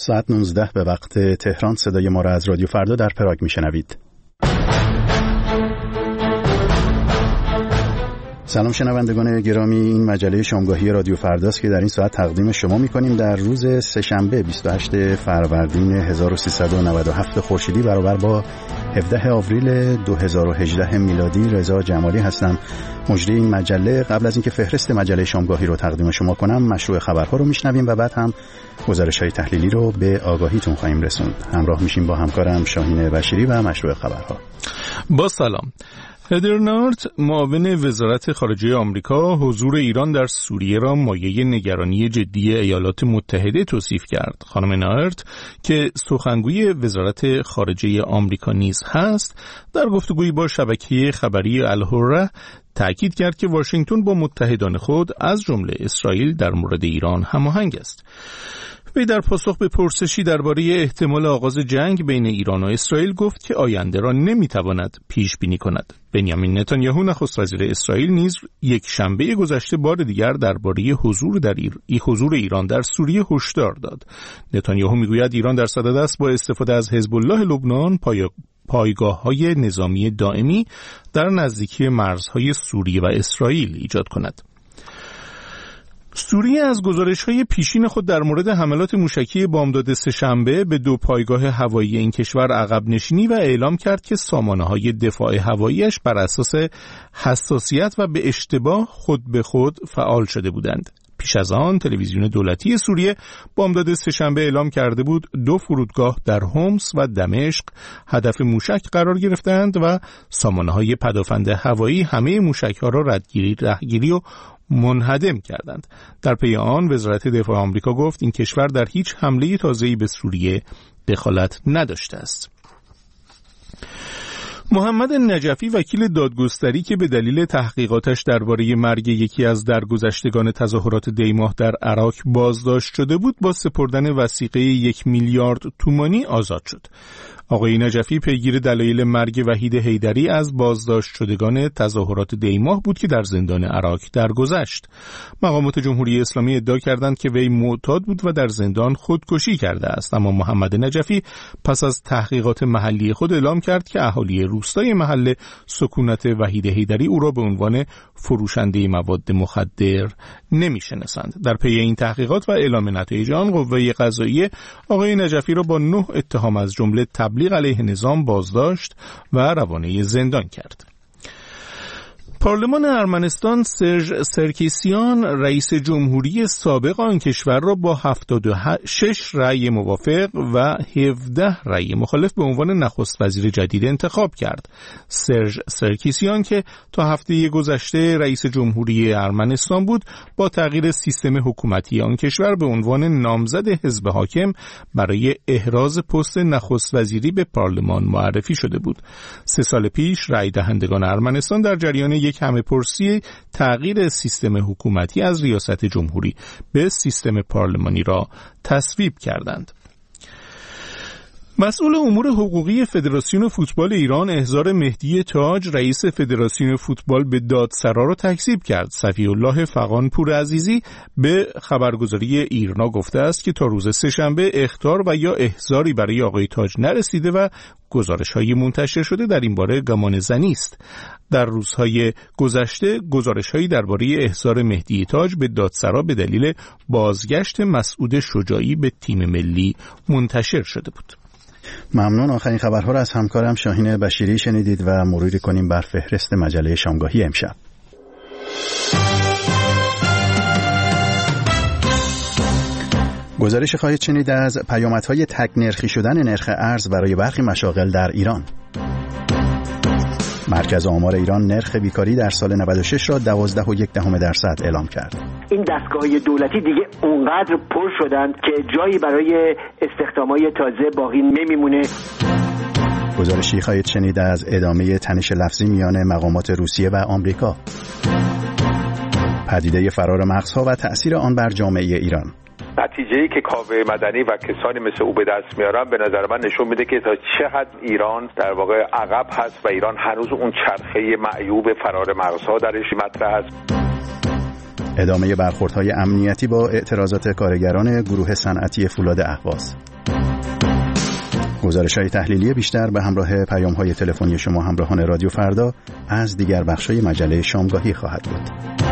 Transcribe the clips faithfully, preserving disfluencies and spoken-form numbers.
ساعت نوزده به وقت تهران. صدای ما را از رادیو فردا در پراگ میشنوید. سلام شنوندگان گرامی، این مجله شامگاهی رادیو فرداست که در این ساعت تقدیم شما می‌کنیم در روز سه‌شنبه بیست و هشتم فروردین هزار و سیصد و نود و هفت خورشیدی برابر با هفدهم آوریل دو هزار و هجده میلادی. رضا جمالی هستم، مجری این مجله. قبل از اینکه فهرست مجله شامگاهی رو تقدیم شما کنم، مشروع خبرها رو میشنویم و بعد هم گزارش‌های تحلیلی رو به آگاهیتون خواهیم رسوند. همراه میشیم با همکارم شاهین بشیری و مشروع خبرها. با سلام. هدر نارت، معاون وزارت خارجه آمریکا، حضور ایران در سوریه را مایه نگرانی جدی ایالات متحده توصیف کرد. خانم نارت که سخنگوی وزارت خارجه آمریکا نیز هست، در گفتگویی با شبکه خبری الحره تأکید کرد که واشنگتن با متحدان خود از جمله اسرائیل در مورد ایران هماهنگ است. وی در پاسخ به پرسشی درباره احتمال آغاز جنگ بین ایران و اسرائیل گفت که آینده را نمیتواند پیش بینی کند. بنیامین نتانیاهو نخست وزیر اسرائیل نیز یک شنبه گذشته بار دیگر درباره حضور در ایر... حضور ایران در سوریه هشدار داد. نتانیاهو میگوید ایران در صدد است با استفاده از حزب الله لبنان پای... پایگاه‌های نظامی دائمی در نزدیکی مرزهای سوریه و اسرائیل ایجاد کند. سوریه از گزارش‌های پیشین خود در مورد حملات موشکی بامداد سه‌شنبه به دو پایگاه هوایی این کشور عقب نشینی و اعلام کرد که سامانه‌های دفاع هوایی‌اش بر اساس حساسیت و به اشتباه خود به خود فعال شده بودند. پیش از آن تلویزیون دولتی سوریه بامداد سه‌شنبه اعلام کرده بود دو فرودگاه در حمص و دمشق هدف موشک قرار گرفتند و سامانه‌های پدافند هوایی همه موشک‌ها را ردگیری، رهگیری و منهدم کردند. در پی آن وزارت دفاع آمریکا گفت این کشور در هیچ حمله تازه‌ای به سوریه دخالت نداشته است. محمد نجفی، وکیل دادگستری که به دلیل تحقیقاتش درباره مرگ یکی از درگذشتگان تظاهرات دیماه در عراق بازداشت شده بود، با سپردن وثیقه یک میلیارد تومانی آزاد شد. آقای نجفی پیگیر دلایل مرگ وحید حیدری از بازداشت شدگان تظاهرات دیماه بود که در زندان عراق درگذشت. مقامات جمهوری اسلامی ادعا کردند که وی معتاد بود و در زندان خودکشی کرده است، اما محمد نجفی پس از تحقیقات محلی خود اعلام کرد که اهالی روستای محل سکونت وحید حیدری او را به عنوان فروشنده مواد مخدر نمی‌شناسند. در پی این تحقیقات و اعلام نتایج آن، قوه قضاییه آقای نجفی را با نه اتهام از جمله تبلیغ علیه نظام بازداشت و روانه زندان کرد. پارلمان ارمنستان سرژ سرکیسیان، رئیس جمهوری سابق آن کشور را با هفتاد و شش رأی موافق و هفده رأی مخالف به عنوان نخست وزیر جدید انتخاب کرد. سرژ سرکیسیان که تا هفته گذشته رئیس جمهوری ارمنستان بود، با تغییر سیستم حکومتی آن کشور به عنوان نامزد حزب حاکم برای احراز پست نخست وزیری به پارلمان معرفی شده بود. سه سال پیش رأی دهندگان ارمنستان در جریان یک همه پرسی تغییر سیستم حکومتی از ریاست جمهوری به سیستم پارلمانی را تصویب کردند. مسئول امور حقوقی فدراسیون فوتبال ایران احضار مهدی تاج، رئیس فدراسیون فوتبال، به دادسرا را تکذیب کرد. صفی الله فغان پور عزیزی به خبرگزاری ایرنا گفته است که تا روز سه‌شنبه اخطار و یا احضاری برای آقای تاج نرسیده و گزارش‌های منتشر شده در این باره گمان زنی است. در روزهای گذشته گزارش‌هایی درباره احضار مهدی تاج به دادسرا به دلیل بازگشت مسعود شجاعی به تیم ملی منتشر شده بود. ممنون. آخرین خبرها را از همکارم شاهین بشیری شنیدید و مروری کنیم بر فهرست مجله شامگاهی امشب. گزارش خواهید شنید از پیامدهای تک نرخی شدن نرخ ارز برای برخی مشاغل در ایران. مرکز آمار ایران نرخ بیکاری در سال نود و شش را دوازده و یک دهم درصد اعلام کرد. این دستگاه‌های دولتی دیگه اونقدر پر شدن که جایی برای استخدام‌های تازه باقی نمیمونه. گزارشی خواهید شنید از ادامه تنش لفظی میان مقامات روسیه و آمریکا. پدیده فرار مغزها و تأثیر آن بر جامعه ایران. نتیجه‌ای که کاوه مدنی و کسانی مثل او به دست میارن به نظر من نشون میده که تا چقدر ایران در واقع عقب هست و ایران هنوز اون چرخه معیوب فرار مغزها درش مطرح است. ادامه برخوردهای امنیتی با اعتراضات کارگران گروه صنعتی فولاد اهواز. گزارش‌های تحلیلی بیشتر به همراه پیام‌های تلفنی شما همراهان رادیو فردا از دیگر بخش‌های مجله شامگاهی خواهد بود.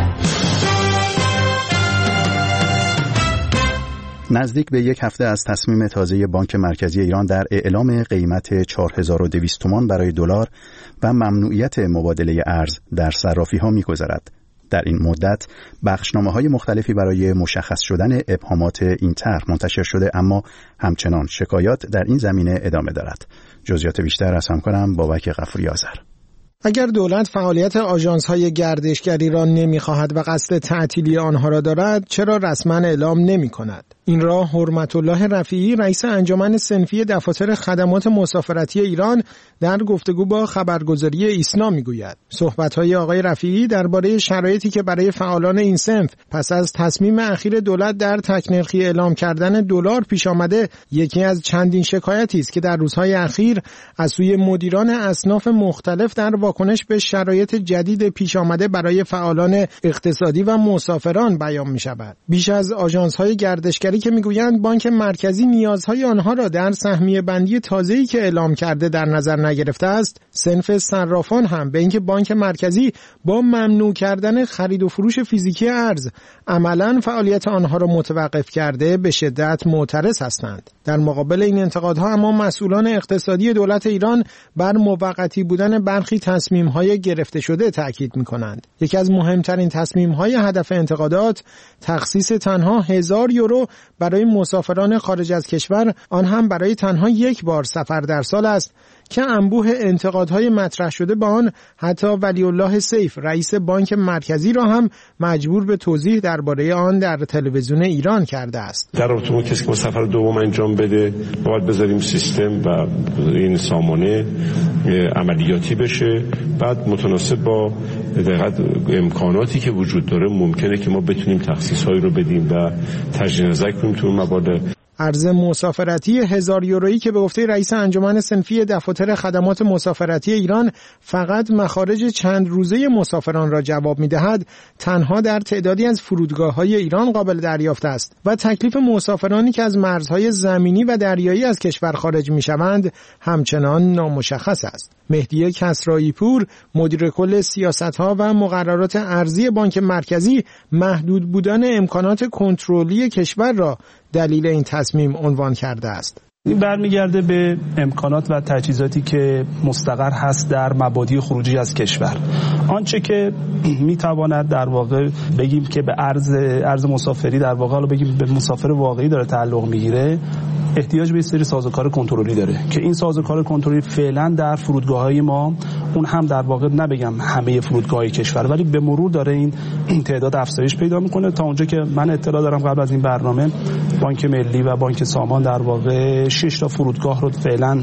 نزدیک به یک هفته از تصمیم تازه بانک مرکزی ایران در اعلام قیمت چهار هزار و دویست تومان برای دلار و ممنوعیت مبادله ارز در صرافی‌ها می‌گذرد. در این مدت بخشنامه‌های مختلفی برای مشخص شدن ابهامات این طرح منتشر شده، اما همچنان شکایات در این زمینه ادامه دارد. جزئیات بیشتر از همکارم بابک غفوری آذر. اگر دولت فعالیت آژانس‌های گردشگری را نمی‌خواهد و قصد تعطیلی آنها را دارد، چرا رسما اعلام نمی‌کند؟ این را حرمت الله رفیعی، رئیس انجمن صنفی دفاتر خدمات مسافرتی ایران، در گفتگو با خبرگزاری ایسنا میگوید. صحبت‌های آقای رفیعی درباره شرایطی که برای فعالان این صنف پس از تصمیم اخیر دولت در تکنرخی اعلام کردن دلار پیش آمده، یکی از چندین شکایتی است که در روزهای اخیر از سوی مدیران اصناف مختلف در واکنش به شرایط جدید پیش آمده برای فعالان اقتصادی و مسافران بیان می‌شود. بیش از آژانس‌های گردشگری که میگویند بانک مرکزی نیازهای آنها را در سهمیه بندی تازه‌ای که اعلام کرده در نظر نگرفته است، صنف صرافان هم به اینکه بانک مرکزی با ممنوع کردن خرید و فروش فیزیکی ارز عملاً فعالیت آنها را متوقف کرده به شدت معترض هستند. در مقابل این انتقادها اما مسئولان اقتصادی دولت ایران بر موقتی بودن برخی تصمیم‌های گرفته شده تاکید می‌کنند. یکی از مهمترین تصمیم‌های هدف انتقادات تخصیص تنها هزار یورو برای مسافران خارج از کشور، آن هم برای تنها یک بار سفر در سال است که انبوه انتقادهای مطرح شده با آن حتی ولی الله سیف، رئیس بانک مرکزی را هم مجبور به توضیح درباره آن در تلویزیون ایران کرده است. در رابطه با کسی که سفر دوم انجام بده، باید بذاریم سیستم و این سامانه عملیاتی بشه، بعد متناسب با دقیقاً امکاناتی که وجود داره ممکنه که ما بتونیم تخصیص‌هایی رو بدیم و تجدید نظر کنیم تو مبادله. ارز مسافرتی هزار یورویی که به گفته رئیس انجمن صنفی دفاتر خدمات مسافرتی ایران فقط مخارج چند روزه مسافران را جواب می‌دهد، تنها در تعدادی از فرودگاه‌های ایران قابل دریافت است و تکلیف مسافرانی که از مرزهای زمینی و دریایی از کشور خارج می‌شوند همچنان نامشخص است. مهدی کسرایی پور، مدیر کل سیاست‌ها و مقررات ارزی بانک مرکزی، محدود بودن امکانات کنترلی کشور را دلیل این تصمیم عنوان کرده است. این برمیگرده به امکانات و تجهیزاتی که مستقر هست در مبادی خروجی از کشور. آنچه که میتواند در واقع بگیم که به ارز ارز مسافری در واقع حالا بگیم به مسافر واقعی داره تعلق میگیره، احتیاج به یه سری سازوکار کنترلی داره که این سازوکار کنترلی فعلا در فرودگاه‌های ما، اون هم در واقع نبگم همه فرودگاه‌های کشور، ولی به مرور داره این تعداد افزایش پیدا میکنه. تا اونجا که من اطلاع دارم قبل از این برنامه بانک ملی و بانک سامان در واقع شش تا فرودگاه رو فعلا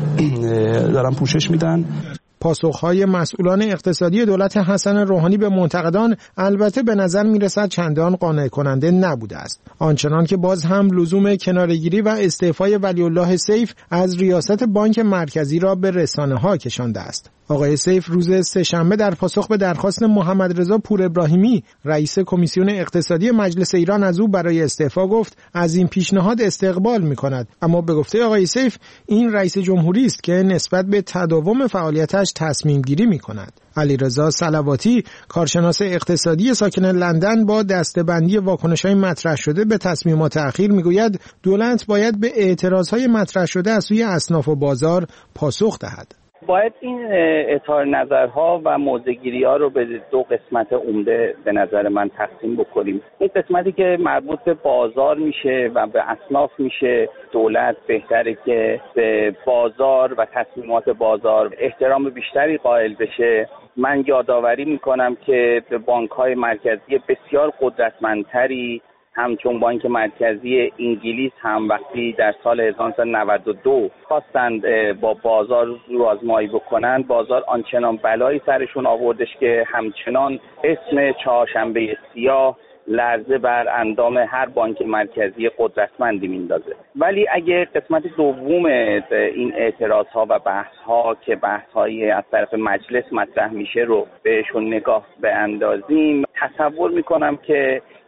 دارن پوشش میدن. پاسخهای مسئولان اقتصادی دولت حسن روحانی به منتقدان البته به نظر میرسد چندان قانع کننده نبوده است، آنچنان که باز هم لزوم کناره‌گیری و استعفای ولی الله سیف از ریاست بانک مرکزی را به رسانه‌ها کشانده است. آقای سیف روز سه‌شنبه در پاسخ به درخواست محمد رضا پور ابراهیمی، رئیس کمیسیون اقتصادی مجلس ایران، از او برای استعفا گفت از این پیشنهاد استقبال می‌کند، اما به گفته آقای سیف این رئیس جمهوری است که نسبت به تداوم فعالیتش تصمیم گیری می‌کند. علیرضا صلواتی، کارشناس اقتصادی ساکن لندن، با دسته‌بندی واکنش‌های مطرح شده به تصمیمات اخیر می‌گوید دولت باید به اعتراض‌های مطرح شده از سوی اصناف و بازار پاسخ دهد. باید این اظهار نظرها و موضع‌گیری‌ها رو به دو قسمت عمده به نظر من تقسیم بکنیم. این قسمتی که مربوط به بازار میشه و به اصناف میشه، دولت بهتره که به بازار و تصمیمات بازار احترام بیشتری قائل بشه. من یادآوری میکنم که به بانک‌های مرکزی بسیار قدرتمندتری همچون بانک مرکزی انگلیس هم وقتی در سال هزار و نهصد و نود و دو خواستند با بازار روآزمایی بکنن، بازار آنچنان بلایی سرشون آوردش که همچنان اسم چهارشنبه سیاه لرزه بر اندام هر بانک مرکزی قدرتمندی میندازه. ولی اگه قسمت دوم این اعتراض ها و بحث ها که بحث های از طرف مجلس مطرح میشه رو بهشون نگاه به اندازیم، تصور میکنم که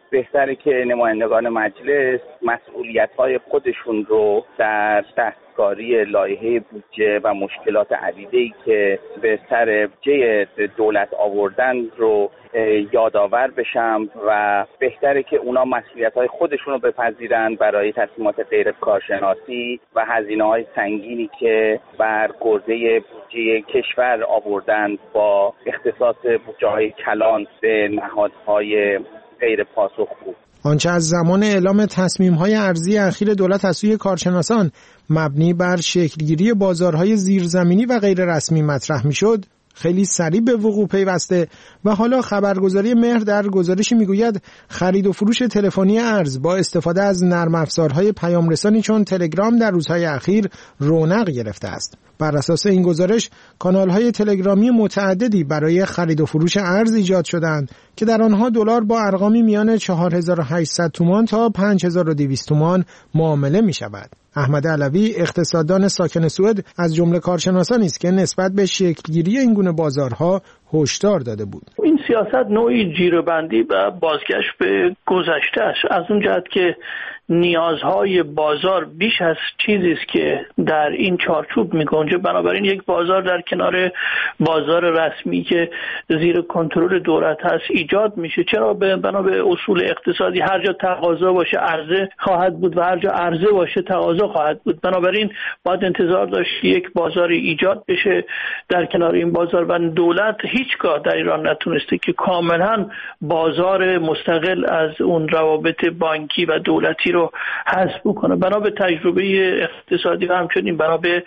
بهتره که نمایندگان مجلس مسئولیت‌های خودشون رو در دستکاری لایحه بودجه و مشکلات عدیده‌ای که به سر جه دولت آوردن رو یادآور بشم و بهتره که اونا مسئولیت‌های خودشون رو بپذیرن برای تصمیمات غیر کارشناسی و هزینه‌های سنگینی که بر گرده بودجه کشور آوردن با اختصاص بودجه‌های کلان به نهادهای غیر پاسخگو. آنچه از زمان اعلام تصمیم‌های ارزی اخیر دولت از سوی کارشناسان مبنی بر شکلگیری بازارهای زیرزمینی و غیر رسمی مطرح می‌شد، خیلی سریع به وقوع پیوسته و حالا خبرگزاری مهر در گزارشی میگوید خرید و فروش تلفنی ارز با استفاده از نرم افزارهای پیام رسانی چون تلگرام در روزهای اخیر رونق گرفته است. بر اساس این گزارش کانال‌های تلگرامی متعددی برای خرید و فروش ارز ایجاد شدند که در آنها دلار با ارقامی میان چهار هزار و هشتصد تومان تا پنج هزار و دویست تومان معامله می‌شود. احمد علوی اقتصاددان ساکن سوئد از جمله کارشناسانی است که نسبت به شکلگیری این گونه بازارها هشدار داده بود. این سیاست نوعی جیره‌بندی و بازگشت به گذشته است، از اون جهت که نیازهای بازار بیش از چیزی است که در این چارچوب می‌گنجه. بنابراین یک بازار در کنار بازار رسمی که زیر کنترل دولت هست ایجاد میشه. چرا؟ بنا به اصول اقتصادی هر جا تقاضا باشه عرضه خواهد بود و هر جا عرضه باشه تقاضا خواهد بود. بنابراین باید انتظار داشت یک بازاری ایجاد بشه در کنار این بازار و دولت هیچگاه در ایران نتونسته که کاملا بازار مستقل از اون روابط بانکی و دولتی رو حذف بکنه. بنا به تجربه اقتصادی و همچنین بنا به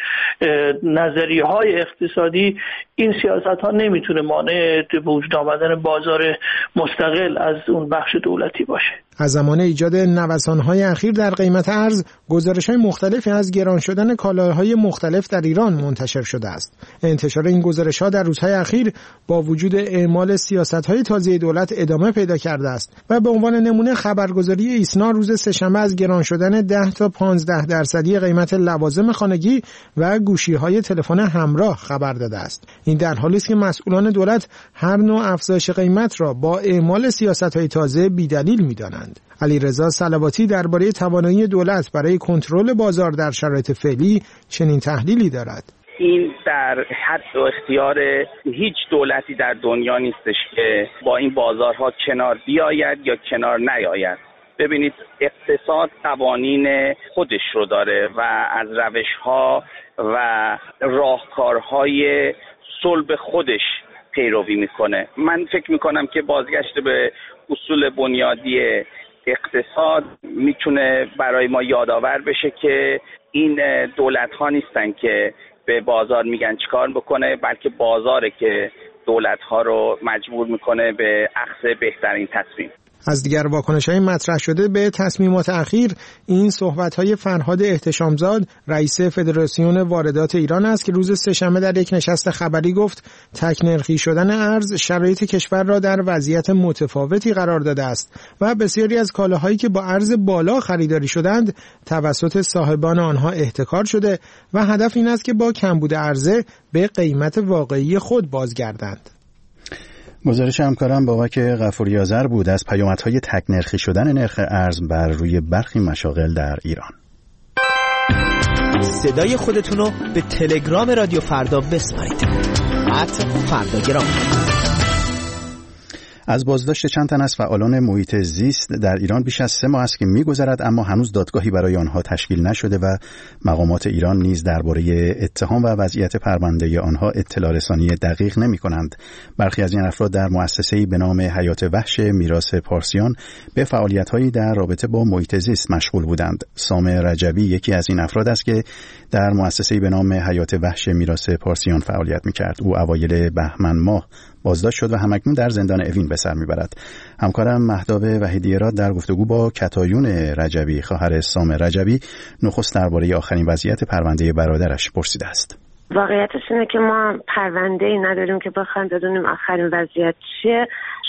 نظریه های اقتصادی این سیاست ها نمیتونه مانع به وجود آمدن بازار مستقل از اون بخش دولتی باشه. از زمان ایجاد نوسان‌های اخیر در قیمت ارز، گزارش‌های مختلفی از گران شدن کالاهای مختلف در ایران منتشر شده است. انتشار این گزارش‌ها در روزهای اخیر با وجود اعمال سیاست‌های تازه دولت ادامه پیدا کرده است و به عنوان نمونه خبرگزاری ایسنا روز سه‌شنبه از گران شدن ده تا پانزده درصدی قیمت لوازم خانگی و گوشی‌های تلفن همراه خبر داده است. این در حالی است که مسئولان دولت هر نوع افزایش قیمت را با اعمال سیاست‌های تازه بی‌دلیل می‌دانند. علیرضا صلواتی درباره توانایی دولت برای کنترل بازار در شرایط فعلی چنین تحلیلی دارد. این در حد و اختیار هیچ دولتی در دنیا نیستش که با این بازارها کنار بیاید یا کنار نیاید. ببینید اقتصاد قوانین خودش رو داره و از روش‌ها و راهکارهای صلب خودش پیروی میکنه. من فکر میکنم که بازگشت به اصول بنیادی اقتصاد میتونه برای ما یادآور بشه که این دولت ها نیستن که به بازار میگن چیکار بکنه، بلکه بازاره که دولت ها رو مجبور میکنه به اخذ بهترین تصمیم. از دیگر واکنش‌های مطرح شده به تصمیمات اخیر این صحبت‌های فرهاد احتشامزاد رئیس فدراسیون واردات ایران است که روز سه‌شنبه در یک نشست خبری گفت تک‌نرخی شدن ارز شرایط کشور را در وضعیت متفاوتی قرار داده است و بسیاری از کالاهایی که با ارز بالا خریداری شدند توسط صاحبان آنها احتکار شده و هدف این است که با کمبود عرضه به قیمت واقعی خود بازگردند. گزارش همکارم بابک غفوری آذر بود از پیامدهای تک‌نرخی شدن نرخ ارز بر روی برخی مشاغل در ایران. صدای خودتون رو به تلگرام رادیو فردا بسپارید. ات فرداگرام. از بازداشت چند تن از فعالان محیط زیست در ایران بیش از سه ماه است که می‌گذرد، اما هنوز دادگاهی برای آنها تشکیل نشده و مقامات ایران نیز درباره اتهام و وضعیت پرونده آنها اطلاع رسانی دقیق نمی‌کنند. برخی از این افراد در مؤسسه‌ای به نام حیات وحش میراث پارسیان به فعالیت‌هایی در رابطه با محیط زیست مشغول بودند. سامر رجبی یکی از این افراد است که در مؤسسه‌ای به نام حیات وحش میراث پارسیان فعالیت می‌کرد. او اوایل بهمن ماه بازداشت شد و همکنون در زندان اوین به سر میبرد. همکارم مهتاب وحیدی‌راد در گفتگو با کتایون رجبی خواهر سامر رجبی نخست درباره آخرین وضعیت پرونده برادرش پرسیده است. واقعیتش اینه که ما پرونده‌ای نداریم که بخوایم بدونیم آخرین وضعیت چیه،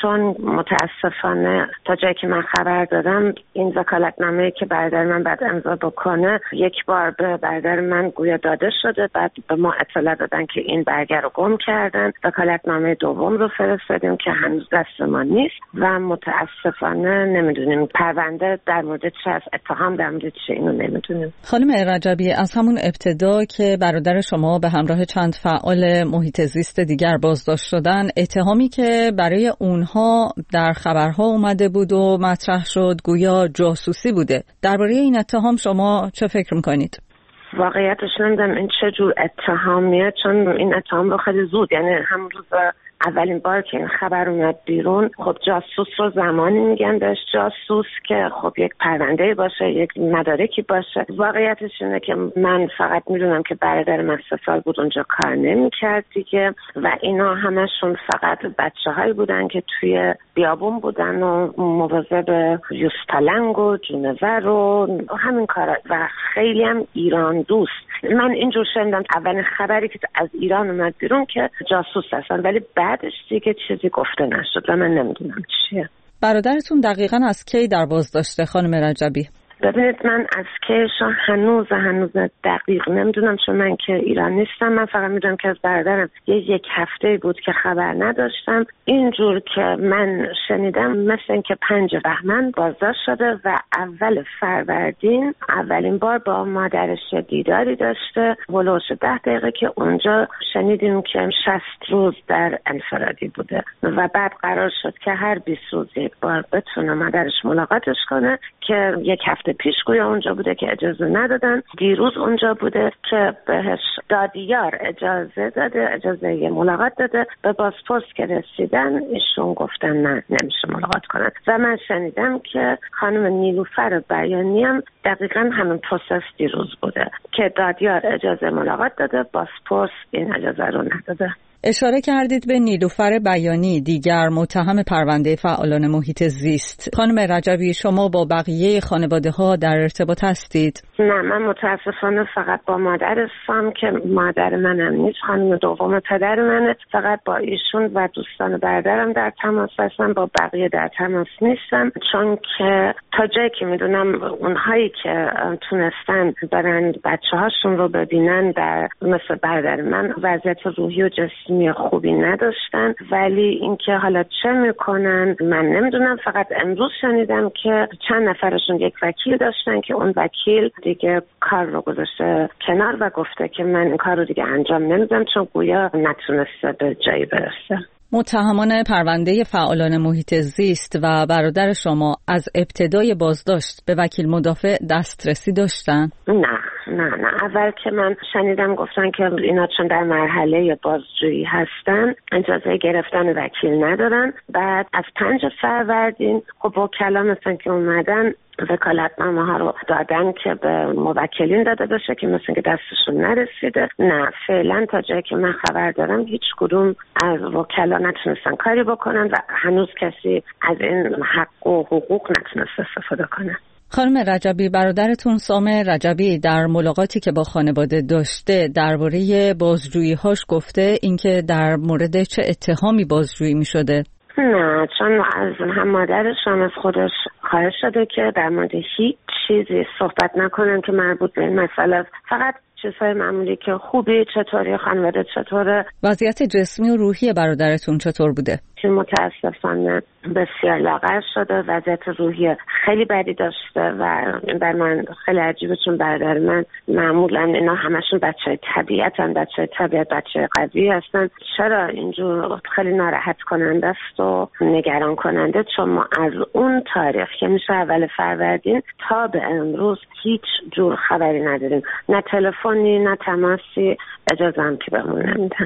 چون متاسفانه تا جایی که من خبر دادم این وکالتنامه‌ای که برادر من بعد امضا بکنه یک بار به برادر من گویا داده شده، بعد به ما اطلاع دادن که این برگه رو گم کردن. وکالتنامه دوم رو فرستادیم که هنوز دست ما نیست و متاسفانه نمیدونیم پرونده در مورد چه از اتهام در مورد چه اینو نمیدونیم. خانم رجبی، از همون ابتدا که برادر شما به همراه چند فعال محیط زیست دیگر بازداشت شدن، اتهامی که برای اونها در خبرها اومده بود و مطرح شد گویا جاسوسی بوده. درباره این اتهام شما چه فکر میکنید؟ واقعیتش نمیدونم این چه جور اتهامیه، چون این اتهام رو خیلی زود، یعنی همون روز اولین بار که این خبر اومد بیرون، خب جاسوس رو زمانی میگن بهش جاسوس که خب یک پرونده باشه، یک مدارکی باشه. واقعیتش اینه که من فقط میدونم که برادر من سه سال بود اونجا کار نمیکرد دیگه و اینا همشون فقط بچه هایی بودن که توی بیابون بودن و مواظب یوزپلنگ و جونور و همین کارا و خیلی هم ایران دوست. من اینجور شنیدم اولین خبری که از ایران اومد بیرون که جاسوس هستن، ولی بعدش دیگه چیزی گفته نشد و من نمیدونم چیه. برادرتون دقیقاً از کی در بازداشته خانم رجبی؟ ببینید من از کیشا هنوز هنوز دقیق نمیدونم، چون من که ایران نیستم. من فقط میدونم که از برادرم یه یک هفته بود که خبر نداشتم. اینجور که من شنیدم مثل این که پنج بهمن بازداشت شده و اول فروردین اولین بار با مادرش دیداری داشته، ولوش ده دقیقه که اونجا شنیدیم که شصت روز در انفرادی بوده و بعد قرار شد که هر بیست روز یک بار بتونه مادرش ملاقاتش کنه که یک هفته پیش گویا اونجا بوده که اجازه ندادن. دیروز اونجا بوده که بهش دادیار اجازه داده، اجازه یه ملاقات داده. به بازپرس که رسیدن ایشون گفتن نه نمیشه ملاقات کنن و من شنیدم که خانم نیلوفر بیانی هم دقیقاً همین پروسس دیروز بوده که دادیار اجازه ملاقات داده، بازپرس این اجازه رو نداده. اشاره کردید به نیلوفر بیانی، دیگر متهم پرونده فعالان محیط زیست. خانم رجبی، شما با بقیه خانواده ها در ارتباط هستید؟ نه، من متاسفانه فقط با مادر هستم که مادر منم نیست، خانم دوم پدر منه. فقط با ایشون و دوستان برادرم در تماس هستم، با بقیه در تماس نیستم، چون که تا جایی که میدونم اونهایی که تونستن برن بچه هاشون رو ببینن در مثل برادر من وضعیت روحی و جسمی خوبی نداشتن، ولی اینکه حالا چه میکنن من نمیدونم. فقط امروز شنیدم که چند نفرشون یک وکیل داشتن که اون وکیل دیگه کار رو گذاشته کنار و گفته که من این کار رو دیگه انجام نمیدم چون گویا نتونسته به جایی برسه. متهمان پرونده فعالان محیط زیست و برادر شما از ابتدای بازداشت به وکیل مدافع دسترسی داشتن؟ نه نه نه اول که من شنیدم گفتن که اینا چون در مرحله بازجویی هستن اجازه گرفتن وکیل ندارن. بعد از پنج فروردین خب وکلا مثلا که اومدن وکالتنامه ها رو دادن که به موکلین داده بشه که مثلا که دستشون نرسیده. نه فعلا تا جایی که من خبر دارم هیچ کدوم از وکلا نتونستن کاری بکنن و هنوز کسی از این حق و حقوق نتونست استفاده کنه. خانم رجبی، برادرتون سام رجبی در ملاقاتی که با خانواده داشته درباره بازجویی‌هاش گفته اینکه در مورد چه اتهامی بازجویی می‌شده؟ نه، چون از هم مادرش هم از خودش خواهش شده که در مورد هیچ چیزی صحبت نکنن که مربوط به این مسئله است. فقط چیزهای معمولی که خوبی، چطوری، خانواده چطوره. وضعیت جسمی و روحی برادرتون چطور بوده؟ که متاسفانه بسیار لاغر شده، وضعیت روحی خیلی بدی داشته و بر من خیلی عجیبه چون برادر من معمولا اینا همشون بچه طبیعتن، بچه طبیعت بچه قوی هستن. چرا اینجور خیلی ناراحت کننده است و نگران کننده، چون ما از اون تاریخ که میشه اول فروردین تا به امروز هیچ جور خبری نداریم، نه تلفنی نه تماسی، اجازه هم که بهمون نمیدن.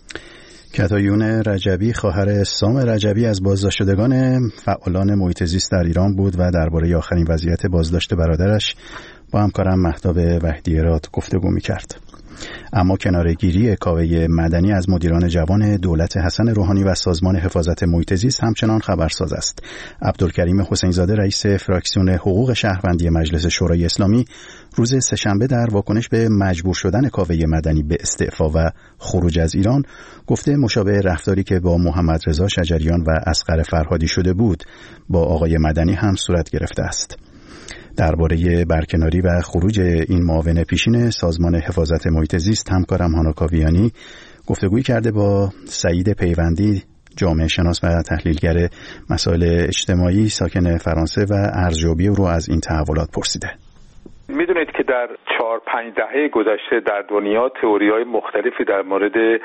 کتایون رجبی خواهر سام رجبی از بازداشت شدگان فعالان محیط زیست در ایران بود و درباره آخرین وضعیت بازداشت برادرش با همکارم مهتاب وحدی‌راد گفتگو می‌کرد. اما کناره‌گیری کاوه مدنی از مدیران جوان دولت حسن روحانی و سازمان حفاظت محیط زیست همچنان خبرساز است. عبدالکریم حسین زاده رئیس فراکسیون حقوق شهروندی مجلس شورای اسلامی روز سه‌شنبه در واکنش به مجبور شدن کاوه مدنی به استعفا و خروج از ایران گفته مشابه رفتاری که با محمد رضا شجریان و اصغر فرهادی شده بود با آقای مدنی هم صورت گرفته است. درباره برکناری و خروج این معاون پیشین سازمان حفاظت محیط زیست همکارم هانا کاویانی گفتگویی کرده با سعید پیوندی، جامعه شناس و تحلیلگر مسائل اجتماعی ساکن فرانسه و ارزیابی رو از این تحولات پرسیده. میدونید که در چهار پنج دهه گذشته در دنیا تئوری‌های مختلفی در مورد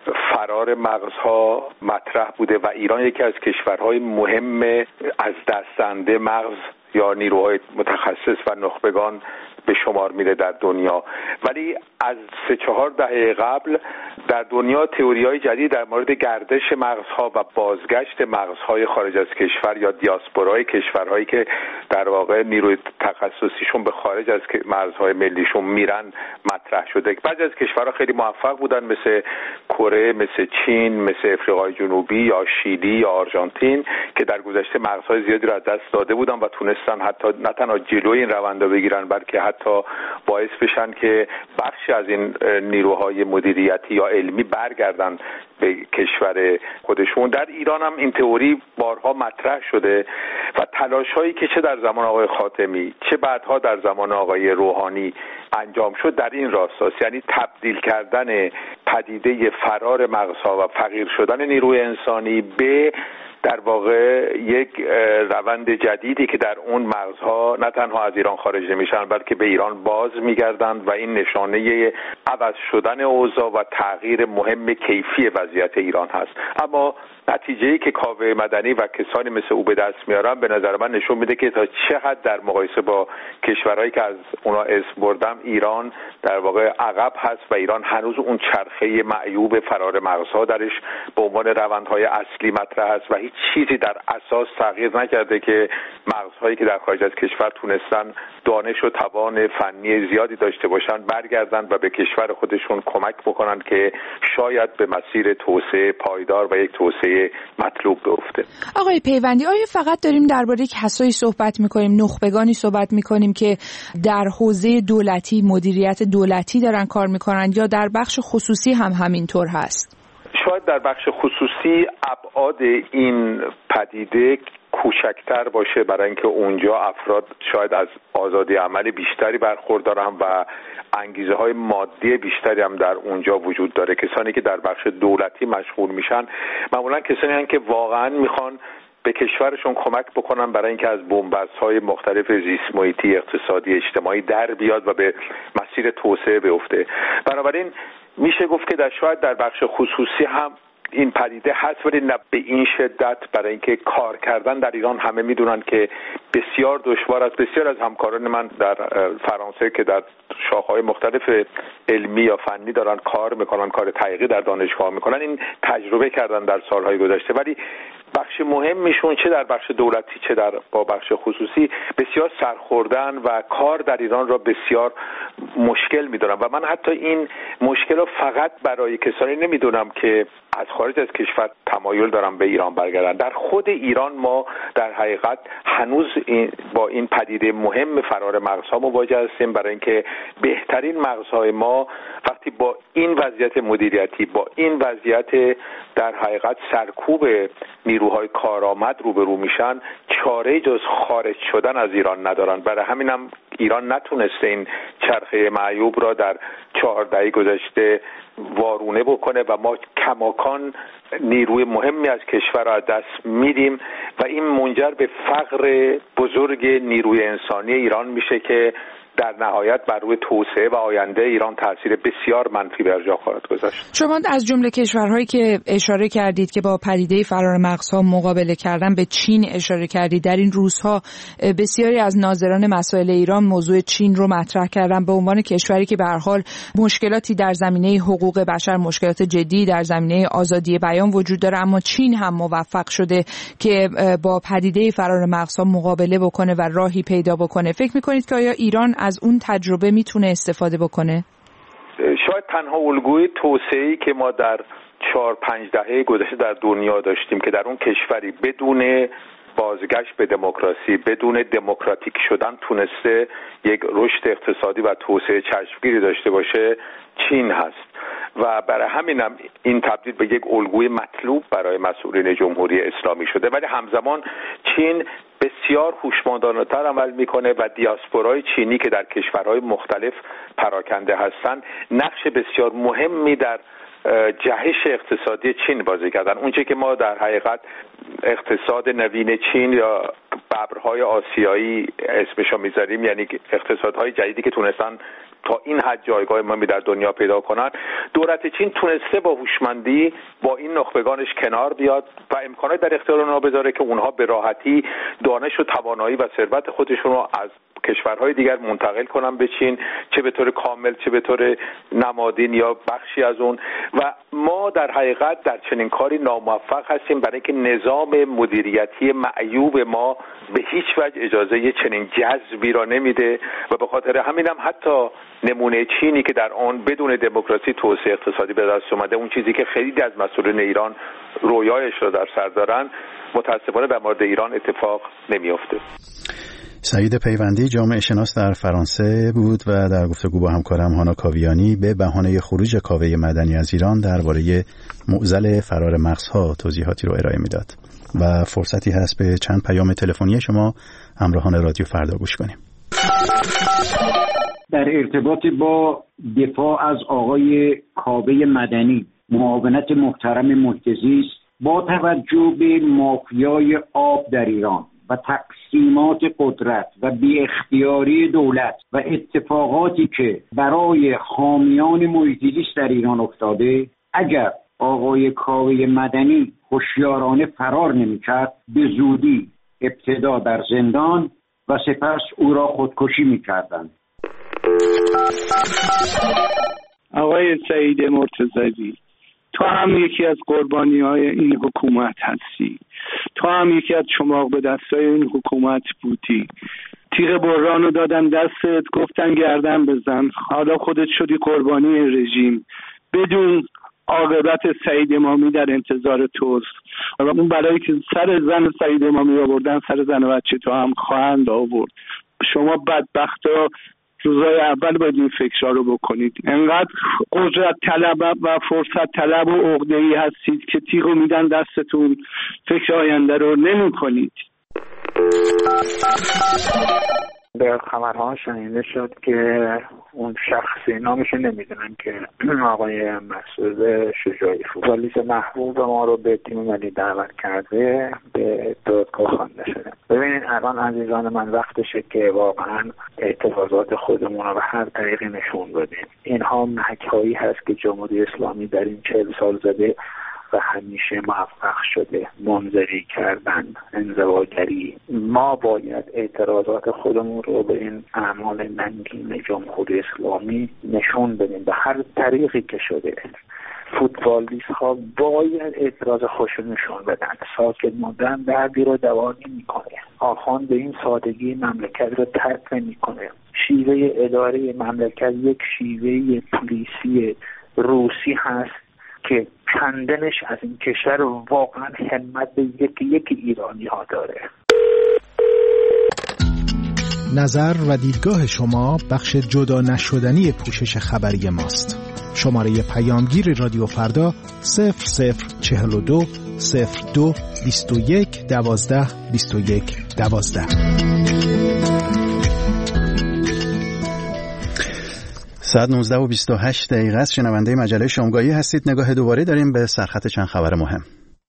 فرار مغزها مطرح بوده و ایران یکی از کشورهای مهم از دست دهنده مغز یا نیروهای متخصص و نخبگان به شمار میره در دنیا. ولی از سه چهار دهه قبل در دنیا تئوری‌های جدید در مورد گردش مغزها و بازگشت مغزهای خارج از کشور یا دیاسپورای کشورهایی که در واقع نیروی تخصصیشون به خارج از مرزهای ملیشون میرن مطرح شده. بعضی از کشورها خیلی موفق بودن مثل کره، مثل چین، مثل افریقای جنوبی یا شیلی یا آرژانتین که در گذشته مغزهای زیادی را از دست داده بودن و تونستن حتی نه تنها جلوی این روند رو بگیرن بلکه حتی باعث بشن که بخشی از این نیروهای مدیریتی یا علمی برگردن به کشور خودشون. در ایران هم این تئوری بارها مطرح شده و تلاش‌هایی که چه در زمان آقای خاتمی چه بعدها در زمان آقای روحانی انجام شد در این راستاست، یعنی تبدیل کردن پدیده فرار مغزها و فقیر شدن نیروی انسانی به در واقع یک روند جدیدی که در اون مغزها نه تنها از ایران خارج نمیشن بلکه به ایران باز میگردند و این نشانه عوض شدن اوضاع و تغییر مهم کیفی وضعیت ایران هست. اما نتیجه‌ای که کاوه مدنی و کسانی مثل او به دست میارن به نظر من نشون میده که تا چقدر در مقایسه با کشورهایی که از اونا اسم بردم ایران در واقع عقب هست و ایران هنوز اون چرخه معیوب فرار مغزها درش به عنوان روندهای اصلی مطرح است و هیچ چیزی در اساس تغییر نکرده که مغزهایی که در خارج از کشور تونستن دانش و توان فنی زیادی داشته باشن برگردن و به کشور خودشون کمک بکنن که شاید به مسیر توسعه پایدار و یک توسعه مطلوب بیفته. آقای پیوندی، آیا فقط داریم درباره کسایی صحبت میکنیم، نخبگانی صحبت میکنیم که در حوزه دولتی، مدیریت دولتی دارن کار میکنن یا در بخش خصوصی هم همینطور هست؟ شاید در بخش خصوصی ابعاد این پدیده کوچکتر باشه برای اینکه اونجا افراد شاید از آزادی عمل بیشتری برخوردارن و انگیزه های مادی بیشتری هم در اونجا وجود داره. کسانی که در بخش دولتی مشغول میشن معمولا کسانی هستند که واقعا میخوان به کشورشون کمک بکنن برای اینکه از بنبست‌های مختلف زیست محیطی، اقتصادی، اجتماعی در بیاد و به مسیر توسعه بیفته. بنابراین میشه گفت که در شاید در بخش خصوصی هم این پدیده هست ولی نه به این شدت، برای اینکه کار کردن در ایران همه میدونن که بسیار دشوار است. بسیار از همکاران من در فرانسه که در شاخه‌های مختلف علمی یا فنی دارن کار میکنن، کار تحقیقی در دانشگاه میکنن، این تجربه کردن در سالهای گذشته. ولی بخش مهمشون چه در بخش دولتی چه در با بخش خصوصی بسیار سرخوردن و کار در ایران را بسیار مشکل میدونم و من حتی این مشکل رو فقط برای کسانی نمیدونم که از خارج از کشور تمایل دارم به ایران برگردن. در خود ایران ما در حقیقت هنوز این با این پدیده مهم فرار مغزها مواجه هستیم، برای اینکه بهترین مغزهای ما وقتی با این وضعیت مدیریتی، با این وضعیت در حقیقت سرکوب نیروهای کارآمد روبرو میشن، چاره جز خارج شدن از ایران ندارن. برای همینم ایران نتونسته این چرخه معیوب را در چهار دهه گذشته وارونه بکنه و ما کماکان نیروی مهمی از کشور را از دست میدیم و این منجر به فقر بزرگ نیروی انسانی ایران میشه که در نهایت بر روی توسعه و آینده ایران تاثیر بسیار منفی بر جا خواهد گذاشت. شما از جمله کشورهایی که اشاره کردید که با پدیده فرار مغزها مقابله کردن به چین اشاره کردید. در این روزها بسیاری از ناظران مسائل ایران موضوع چین رو مطرح کردن به عنوان کشوری که به هر حال مشکلاتی در زمینه حقوق بشر، مشکلات جدی در زمینه آزادی بیان وجود داره، اما چین هم موفق شده که با پدیده فرار مغزها مقابله بکنه و راهی پیدا بکنه. فکر می‌کنید که آیا ایران از اون تجربه میتونه استفاده بکنه؟ شاید تنها الگوی توسعه‌ای که ما در چهار پنج دهه گذشته در دنیا داشتیم که در اون کشوری بدون بازگشت به دموکراسی، بدون دموکراتیک شدن تونسته یک رشد اقتصادی و توسعه چشمگیری داشته باشه، چین هست. و برای همینم این تبدیل به یک الگوی مطلوب برای مسئولین جمهوری اسلامی شده. ولی همزمان چین بسیار هوشمندانه‌تر عمل میکنه و دیاسپورای چینی که در کشورهای مختلف پراکنده هستند نقش بسیار مهمی در جهش اقتصادی چین بازی کردن. اونچه که ما در حقیقت اقتصاد نوین چین یا ببرهای آسیایی اسمشو میذاریم، یعنی اقتصادهای جدیدی که تونستن تا این حد جایگاه مهمی در دنیا پیدا کنن، دولت چین تونسته با هوشمندی با این نخبگانش کنار بیاد و امکانات در اختیار اونها بذاره که اونها به راحتی دانش و توانایی و ثروت خودشون رو از کشورهای دیگر منتقل کنن به چین، چه به طور کامل چه به طور نمادین یا بخشی از اون. و ما در حقیقت در چنین کاری ناموفق هستیم برای اینکه نظام مدیریتی معیوب ما به هیچ وجه اجازه یه چنین جذبی را نمیده و به خاطر همینم حتی نمونه چینی که در آن بدون دموکراسی توسعه اقتصادی به دست اومده، اون چیزی که خیلی از مسئولین ایران رویایش را در سر دارن، متاسفانه در مورد ایران اتفاق نمیفته. سعید پیوندی جامعه شناس در فرانسه بود و در گفتگو با همکارم هانا کاویانی به بهانه خروج کاوه مدنی از ایران درباره معضل فرار مغزها توضیحاتی رو ارائه میداد و فرصتی هست به چند پیام تلفنی شما همراهان رادیو فردا گوش کنیم. در ارتباط با دفاع از آقای کاوه مدنی، معاونت محترم محیط زیست، با توجه به مافیای آب در ایران و تقسیمات قدرت و بی اختیاری دولت و اتفاقاتی که برای حامیان محیط زیست در ایران افتاده، اگر آقای کاوه مدنی هوشیارانه فرار نمی‌کرد، به زودی ابتدا در زندان و سپس او را خودکشی می‌کردند. آقای سعید مرتضوی، تو هم یکی از قربانی‌های این حکومت هستی، تو هم یکی از چماق به دستای این حکومت بودی. تیغ برانو دادن دستت، گفتن گردن بزن، حالا خودت شدی قربانی رژیم. بدون عاقبت سعید امامی در انتظار توست. اون بلایی که سر زن سعید امامی آوردن، سر زن و بچه تو هم خواهند آورد. شما بدبختا روزای اول باید این فکرها رو بکنید. انقدر قدرت طلب و فرصت طلب و عقده‌ای هستید که تیغو میدن دستتون، فکر آینده رو نمی کنید. در خبرها شنیده شد که اون شخصی نامش نمیدونن که آقای مسعود شجاعی فوتبالیست محبوب ما رو به تیم ملی دعوت کرده، به دادگاه خوانده شده. ببینید الان عزیزان من وقتشه که واقعا اعتراضات خودمون رو به هر طریقی نشون بدیم. اینها محک‌هایی هست که جمهوری اسلامی در این چهل سال زده و همیشه موفق شده، منزوی کردن، انزواگری. ما باید اعتراضات خودمون رو به این اعمال ننگین جمهوری اسلامی نشون بدیم به هر طریقی که شده. فوتبالیست ها باید اعتراض خودشون نشون بدن. ساکت موندن دردی رو دوا نمی‌کنه. آخوان به این سادگی مملکت رو ترک نمی‌کنه. شیوه اداره مملکت یک شیوه پلیسی روسی هست که کندنش از این کشور واقعا همت به یکی یکی ایرانی ها داره. نظر و دیدگاه شما بخش جدا نشدنی پوشش خبری ماست. شماره پیامگیر رادیو فردا صفر صفر چهل و دو صفر دو بیست و یک دوازده بیست و یک دوازده. ساعت نوزده و بیست و هشت دقیقه است. شنونده مجله شامگاهی هستید. نگاه دوباره داریم به سرخط چند خبر مهم.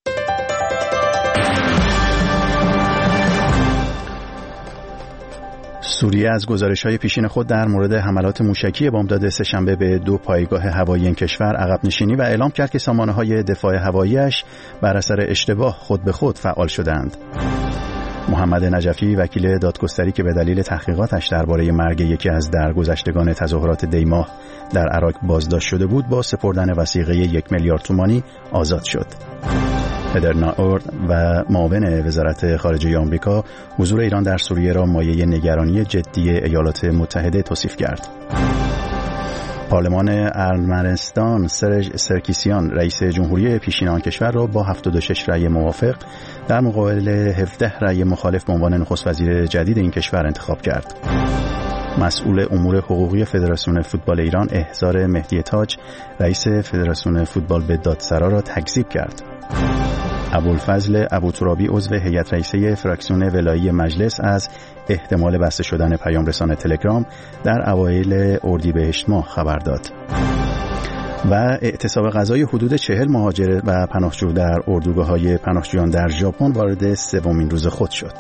سوریه از گزارش‌های پیشین خود در مورد حملات موشکی بامداد سه‌شنبه به دو پایگاه هوایی این کشور عقب نشینی و اعلام کرد که سامانه‌های دفاع هوایی‌اش بر اثر اشتباه خود به خود فعال شدند. محمد نجفی وکیل دادگستری که به دلیل تحقیقاتش درباره مرگ یکی از درگذشتگان تظاهرات دیماه در عراق بازداشت شده بود، با سپردن وثیقه یک میلیارد تومانی آزاد شد. هدر ناورد و معاون وزارت خارجه آمریکا حضور ایران در سوریه را مایه نگرانی جدی ایالات متحده توصیف کرد. پارلمان ارمنستان سرژ سرکیسیان رئیس جمهوری پیشین آن کشور را با هفتاد و شش رأی موافق در مقابل هفده رأی مخالف به عنوان نخست وزیر جدید این کشور انتخاب کرد. مسئول امور حقوقی فدراسیون فوتبال ایران احضار مهدی تاج رئیس فدراسیون فوتبال به دادسرا را تکذیب کرد. ابوالفضل ابوترابی عضو هیئت رئیسه فراکسیون ولایی مجلس از احتمال بسته شدن پیام رسان تلگرام در اوایل اردیبهشت ماه خبر داد. و اعتصاب غذای حدود چهل مهاجر و پناهجو در اردوگاه‌های پناهجویان در ژاپن وارد سومین روز خود شد.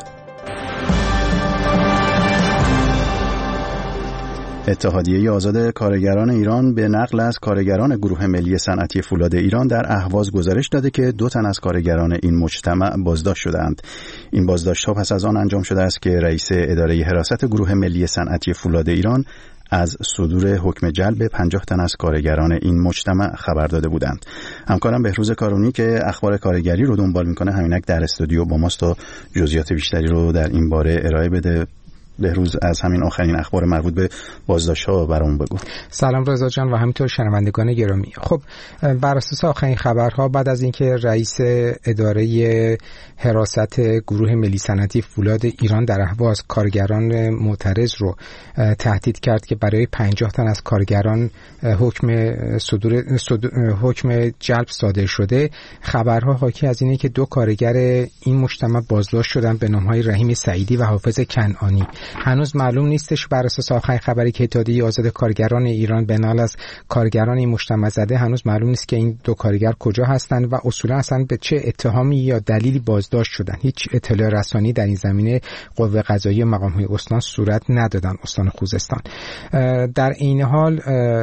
اتحادیه آزاد کارگران ایران به نقل از کارگران گروه ملی صنعتی فولاد ایران در اهواز گزارش داده که دو تن از کارگران این مجتمع بازداشت شدند. این بازداشت‌ها پس از آن انجام شده است که رئیس اداره حراست گروه ملی صنعتی فولاد ایران از صدور حکم جلب پنجاه تن از کارگران این مجتمع خبر داده بودند. همکارم بهروز کارونی که اخبار کارگری رو دنبال میکنه همینک در استودیو با ماست تا جزئیات بیشتری رو در این باره ارائه بده. بهروز از همین آخرین اخبار مربوط به بازداشت‌ها برامون بگو. سلام رضا جان و همینطور شنوندگان گرامی. خب بر اساس آخرین خبرها بعد از اینکه رئیس اداره حراست گروه ملی صنعتی فولاد ایران در اهواز کارگران معترض رو تهدید کرد که برای پنجاه تن از کارگران حکم صدور, صدور حکم جلب صادر شده، خبرها حاکی از اینه که دو کارگر این مجتمع بازداشت شدن به نام‌های رحیم سعیدی و حافظ کنعانی. هنوز معلوم نیستش بر اساس آخرین خبری که اتحادیه آزاد کارگران ایران به نقل از کارگران این مجتمع زده، هنوز معلوم نیست که این دو کارگر کجا هستند و اصولا اصلا به چه اتهامی یا دلیلی بازداشت شدن. هیچ اطلاع رسانی در این زمینه قوه قضاییه و مقام‌های استان صورت ندادن، استان خوزستان. در این حال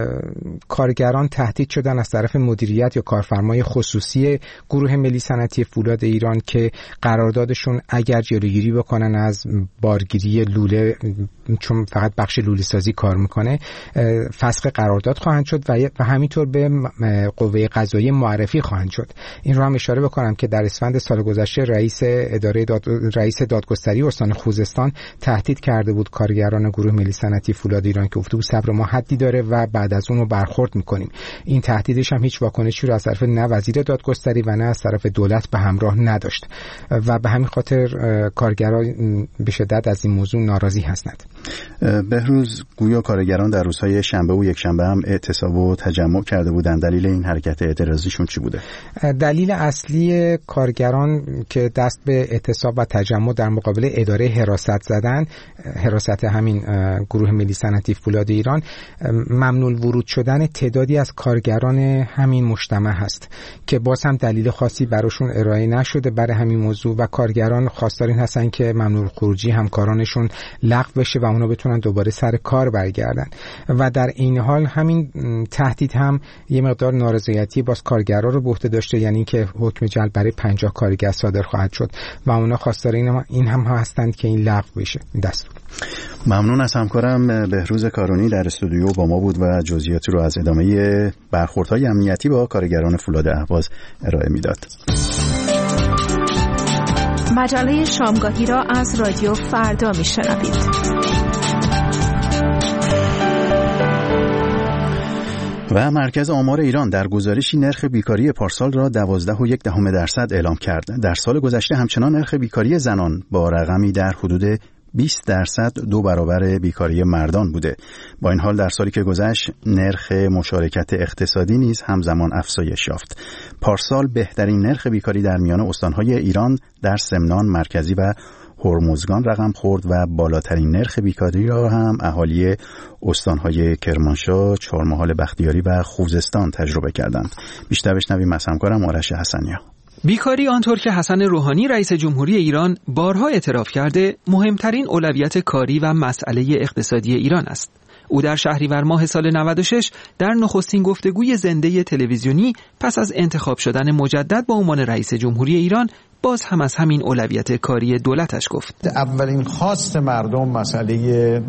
کارگران تهدید شدن از طرف مدیریت یا کارفرمای خصوصی گروه ملی صنعتی فولاد ایران که قراردادشون اگر جلوگیری بکنن از بارگیری لوله، چون فقط بخش لوله سازی کار میکنه، فسخ قرارداد خواهند شد و همینطور به قوه قضاییه معرفی خواهند شد. این رو هم اشاره بکنم که در اسفند سال گذشته رئیس اداره داد... رئیس دادگستری استان خوزستان تهدید کرده بود کارگران گروه ملی صنعتی فولاد ایران که گفته بود صبر ما حدی داره و بعد از اون رو برخورد میکنیم. این تهدیدش هم هیچ واکنشی رو از طرف نه وزیر دادگستری و نه از طرف دولت به همراه نداشت و به همین خاطر کارگران به شدت از این موضوع ناراضی هستند. بهروز، گویا کارگران در روزهای شنبه و یکشنبه هم اعتصاب و تجمع کرده بودند. دلیل این حرکت اعتراضیشون چی بوده؟ دلیل اصلی کارگران که دست به اعتصاب و تجمع در مقابل اداره حراست زدن، حراست همین گروه ملی صنعتی فولاد ایران، ممنوع ورود شدن تعدادی از کارگران همین مجتمع هست که باز هم دلیل خاصی براشون ارائه نشده برای همین موضوع و کارگران خواستار این هستن که ممنوع خروجی همکارانشون لغو بشه و اونا بتونن دوباره سر کار برگردن و در این حال همین تهدید هم یه مقدار نارضایتی باز کارگرا رو به عهده داشته، یعنی که حکم جلب برای پنجاه کارگر صادر خواهد شد و اونا خواستار این, این هم هستند که این لغو بشه این دستور. ممنون از همکارم بهروز کارونی در استودیو با ما بود و جزئیاتی رو از ادامه برخوردهای امنیتی با کارگران فولاد اهواز ارائه میداد. مجله شامگاهی را از رادیو فردا میشنوید. و مرکز آمار ایران در گزارشی نرخ بیکاری پارسال را دوازده و یک دهم درصد اعلام کرد. در سال گذشته همچنان نرخ بیکاری زنان با رقمی در حدود بیست درصد دو برابر بیکاری مردان بوده. با این حال در سالی که گذشت نرخ مشارکت اقتصادی نیز همزمان افزایش یافت. پارسال بهترین نرخ بیکاری در میان استانهای ایران در سمنان، مرکزی و هرمزگان رقم خورد و بالاترین نرخ بیکاری را هم اهالی استانهای کرمانشاه، چهارمحال بختیاری و خوزستان تجربه کردند. بیشتر بشنویم از همکارم آرش حسنیا. بیکاری آنطور که حسن روحانی رئیس جمهوری ایران بارها اعتراف کرده مهمترین اولویت کاری و مسئله اقتصادی ایران است. او در شهریور ماه سال نود و شش در نخستین گفتگوی زنده تلویزیونی پس از انتخاب شدن مجدد با عنوان رئیس جمهوری ایران باز هم از همین اولویت کاری دولتش گفت. اولین خواست مردم مسئله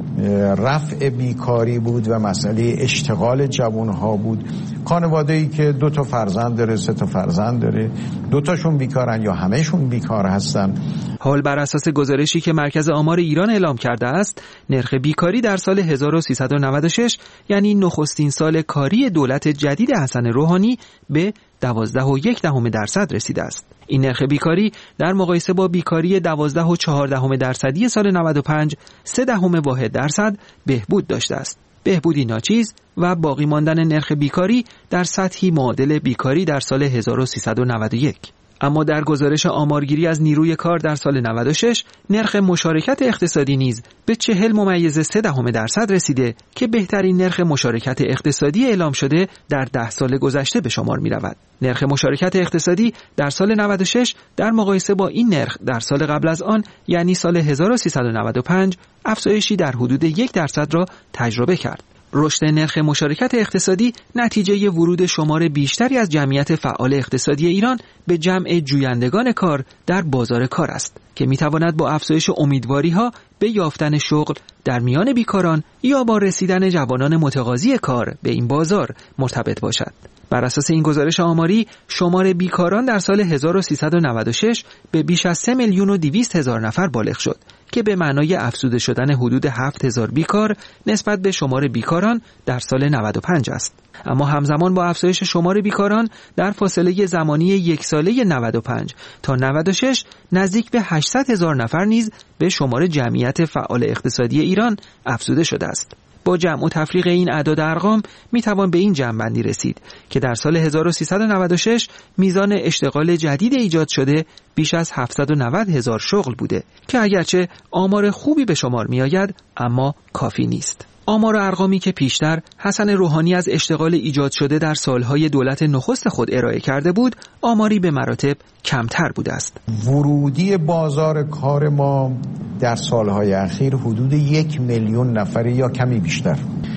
رفع بیکاری بود و مسئله اشتغال جوانها بود. خانواده‌ای که دو تا فرزند داره، سه تا فرزند داره، دو تاشون بیکارن یا همهشون بیکار هستن. حال بر اساس گزارشی که مرکز آمار ایران اعلام کرده است، نرخ بیکاری در سال هزار و سیصد و نود و شش یعنی نخستین سال کاری دولت جدید حسن روحانی به دوازده و یک دهم درصد رسیده است. این نرخ بیکاری در مقایسه با بیکاری دوازده و چهار دهم درصدی سال نود و پنج سه دهم واحد درصد بهبود داشته است. بهبودی ناچیز و باقی ماندن نرخ بیکاری در سطحی معادل بیکاری در سال هزار و سیصد و نود و یک. اما در گزارش آمارگیری از نیروی کار در سال نود و شش نرخ مشارکت اقتصادی نیز به چهل ممیز سه دهم درصد رسیده که بهترین نرخ مشارکت اقتصادی اعلام شده در ده سال گذشته به شمار می رود. نرخ مشارکت اقتصادی در سال نود و شش در مقایسه با این نرخ در سال قبل از آن یعنی سال هزار و سیصد و نود و پنج افزایشی در حدود یک درصد را تجربه کرد. رشد نرخ مشارکت اقتصادی نتیجه ورود شمار بیشتری از جمعیت فعال اقتصادی ایران به جمع جویندگان کار در بازار کار است که میتواند با افزایش امیدواری‌ها به یافتن شغل در میان بیکاران یا با رسیدن جوانان متقاضی کار به این بازار مرتبط باشد. بر اساس این گزارش آماری، شمار بیکاران در سال هزار و سیصد و نود و شش به بیش از سه میلیون و دویست هزار نفر بالغ شد که به معنای افزوده شدن حدود هفت هزار بیکار نسبت به شمار بیکاران در سال نود و پنج است. اما همزمان با افزایش شمار بیکاران در فاصله زمانی یک ساله نود و پنج تا نود و شش نزدیک به هشتصد هزار نفر نیز به شمار جمعیت فعال اقتصادی ایران افزوده شده است. با جمع و تفریق این اعداد ارقام می توان به این جمع‌بندی رسید که در سال هزار و سیصد و نود و شش میزان اشتغال جدید ایجاد شده بیش از هفتصد و نود هزار شغل بوده که اگرچه آمار خوبی به شمار می آید اما کافی نیست. آمار و ارقامی که پیشتر حسن روحانی از اشتغال ایجاد شده در سالهای دولت نخست خود ارائه کرده بود، آماری به مراتب کمتر بوده است. ورودی بازار کار ما در سالهای اخیر حدود یک میلیون نفر یا کمی بیشتر.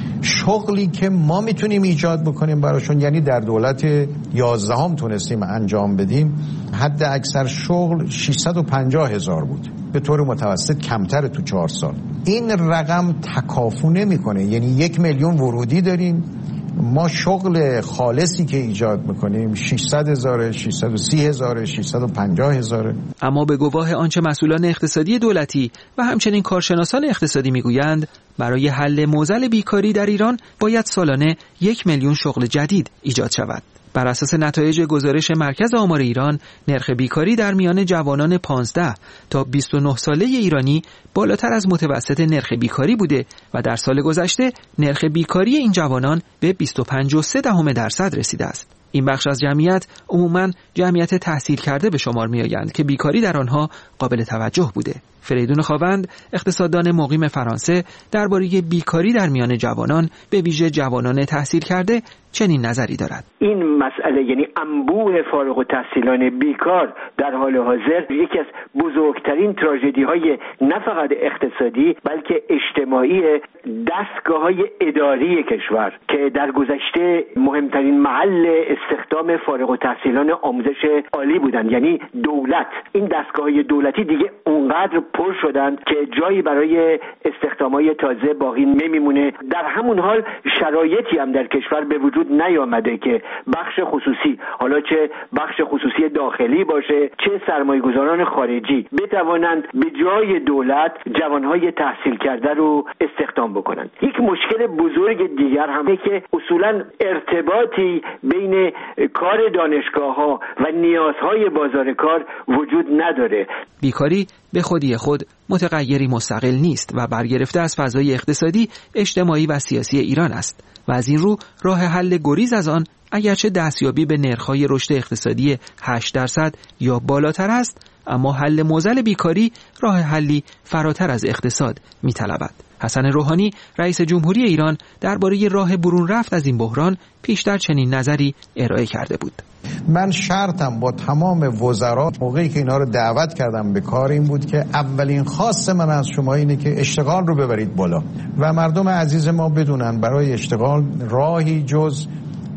شغلی که ما میتونیم ایجاد بکنیم براشون، یعنی در دولت یازدهم تونستیم انجام بدیم، حد اکثر شغل ششصد و پنجاه هزار بود، به طور متوسط کمتر تو چهار سال. این رقم تکافو نمیکنه، یعنی یک میلیون ورودی داریم، ما شغل خالصی که ایجاد میکنیم ششصد هزار، ششصد و سی هزار، ششصد و پنجاه هزار. اما به گواه آنچه مسئولان اقتصادی دولتی و همچنین کارشناسان اقتصادی میگویند، برای حل معضل بیکاری در ایران باید سالانه یک میلیون شغل جدید ایجاد شود. بر اساس نتایج گزارش مرکز آمار ایران، نرخ بیکاری در میان جوانان پانزده تا بیست و نه ساله ایرانی بالاتر از متوسط نرخ بیکاری بوده و در سال گذشته نرخ بیکاری این جوانان به بیست و پنج و سه دهم درصد رسیده است. این بخش از جمعیت عموماً جمعیت تحصیل کرده به شمار می‌آیند که بیکاری در آنها قابل توجه بوده. فریدون خاوند، اقتصاددان مقیم فرانسه، درباره بیکاری در میان جوانان، به ویژه جوانان تحصیل کرده، چنین نظری دارد. این مسئله، یعنی انبوه فارغ التحصیلان بیکار در حال حاضر، یکی از بزرگترین تراژدی‌های نه فقط اقتصادی بلکه اجتماعی دستگاه‌های اداری کشور که در گذشته مهمترین محل استخدام فارغ التحصیلان آموزش عالی بودند، یعنی دولت. این دستگاه‌های دولتی دیگه اونقدر پر شدند که جایی برای استخدام‌های تازه باقی نمیمونه. در همون حال شرایطی هم در کشور به وجود نیامده که بخش خصوصی، حالا چه بخش خصوصی داخلی باشه چه سرمایه‌گذاران خارجی، بتوانند به جای دولت جوانهای تحصیل کرده رو استخدام بکنند. یک مشکل بزرگ دیگر همه که اصولاً ارتباطی بین کار دانشگاه‌ها و نیازهای بازار کار وجود نداره. بیکاری به خودی خود متغیری مستقل نیست و برگرفته از فضای اقتصادی، اجتماعی و سیاسی ایران است و از این رو راه حل گریز از آن، اگرچه دستیابی به نرخ‌های رشد اقتصادی هشت درصد یا بالاتر است، اما حل معضل بیکاری راه حلی فراتر از اقتصاد می‌طلبد. حسن روحانی، رئیس جمهوری ایران، درباره راه برون رفت از این بحران پیشتر چنین نظری ارائه کرده بود. من شرطم با تمام وزرا موقعی که اینا رو دعوت کردم به کار این بود که اولین خواست من از شما اینه که اشتغال رو ببرید بالا و مردم عزیز ما بدونن برای اشتغال راهی جز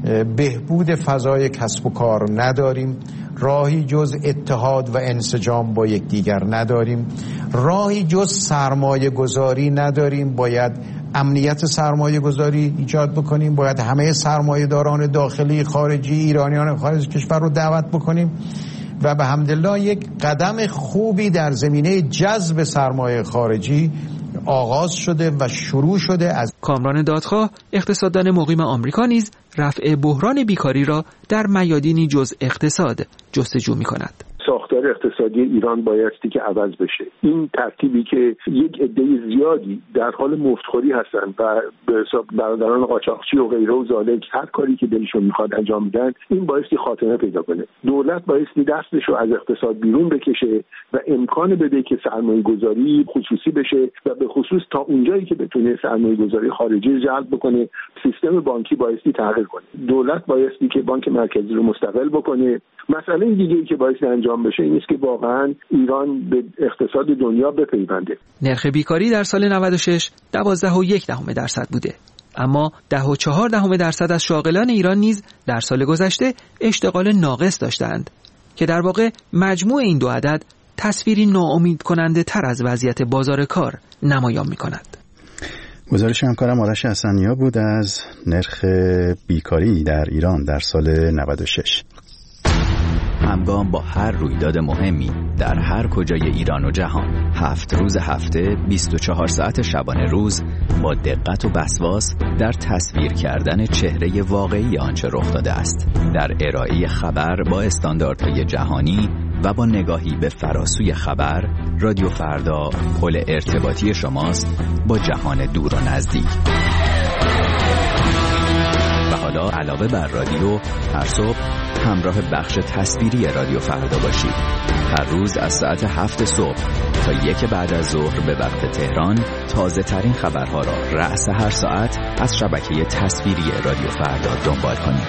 بهبود فضای کسب و کار نداریم، راهی جز اتحاد و انسجام با یکدیگر نداریم، راهی جز سرمایه گذاری نداریم. باید امنیت سرمایه گذاری ایجاد بکنیم، باید همه سرمایه داران داخلی، خارجی، ایرانیان خارج کشور رو دعوت بکنیم و به حمدالله یک قدم خوبی در زمینه جذب سرمایه خارجی آغاز شده و شروع شده. از کامران دادخواه، اقتصاددان مقیم آمریکا، نیز رفع بحران بیکاری را در میادینی جز اقتصاد جستجو می‌کند. ساختار اقتصادی ایران بایستی که عوض بشه. این ترتیبی که یک عده زیادی در حال مفتخوری هستند و به حساب برادران قاچاقچی و غیره و ذالک هر کاری که دلشون میخواد انجام میدن، این بایستی خاتمه پیدا کنه. دولت بایستی دستش رو از اقتصاد بیرون بکشه و امکان بده که سرمایه گذاری خصوصی بشه و به خصوص تا اونجایی که بتونه سرمایه گذاری خارجی جلب بکنه، سیستم بانکی بایستی تغییر کنه. دولت بایستی که بانک مرکزی رو مستقل بکنه. مسئله دیگه‌ای که بایستی انجام بشه این است که واقعا ایران به اقتصاد دنیا بپیونده. نرخ بیکاری در سال نود و شش دوازده و یک دهم درصد بوده، اما ده و چهار دهم درصد از شاغلان ایران نیز در سال گذشته اشتغال ناقص داشتند که در واقع مجموع این دو عدد تصویری ناامید کننده تر از وضعیت بازار کار نمایان می کند. گزارش همکارم آرش حسنیا بود از نرخ بیکاری در ایران در سال نود و شش. همگام با هر رویداد مهمی در هر کجای ایران و جهان، هفت روز هفته، بیست و چهار ساعت شبانه روز، با دقت و وسواس در تصویر کردن چهره واقعی آنچه رخ داده است، در ارائه خبر با استانداردهای جهانی و با نگاهی به فراسوی خبر، رادیو فردا پل ارتباطی شماست با جهان دور و نزدیک. و حالا علاوه بر رادیو، هر صبح همراه بخش تصویری رادیو فردا باشید. هر روز از ساعت هفت صبح تا یک بعد از ظهر به وقت تهران تازه ترین خبرها را رأس هر ساعت از شبکه تصویری رادیو فردا دنبال کنید.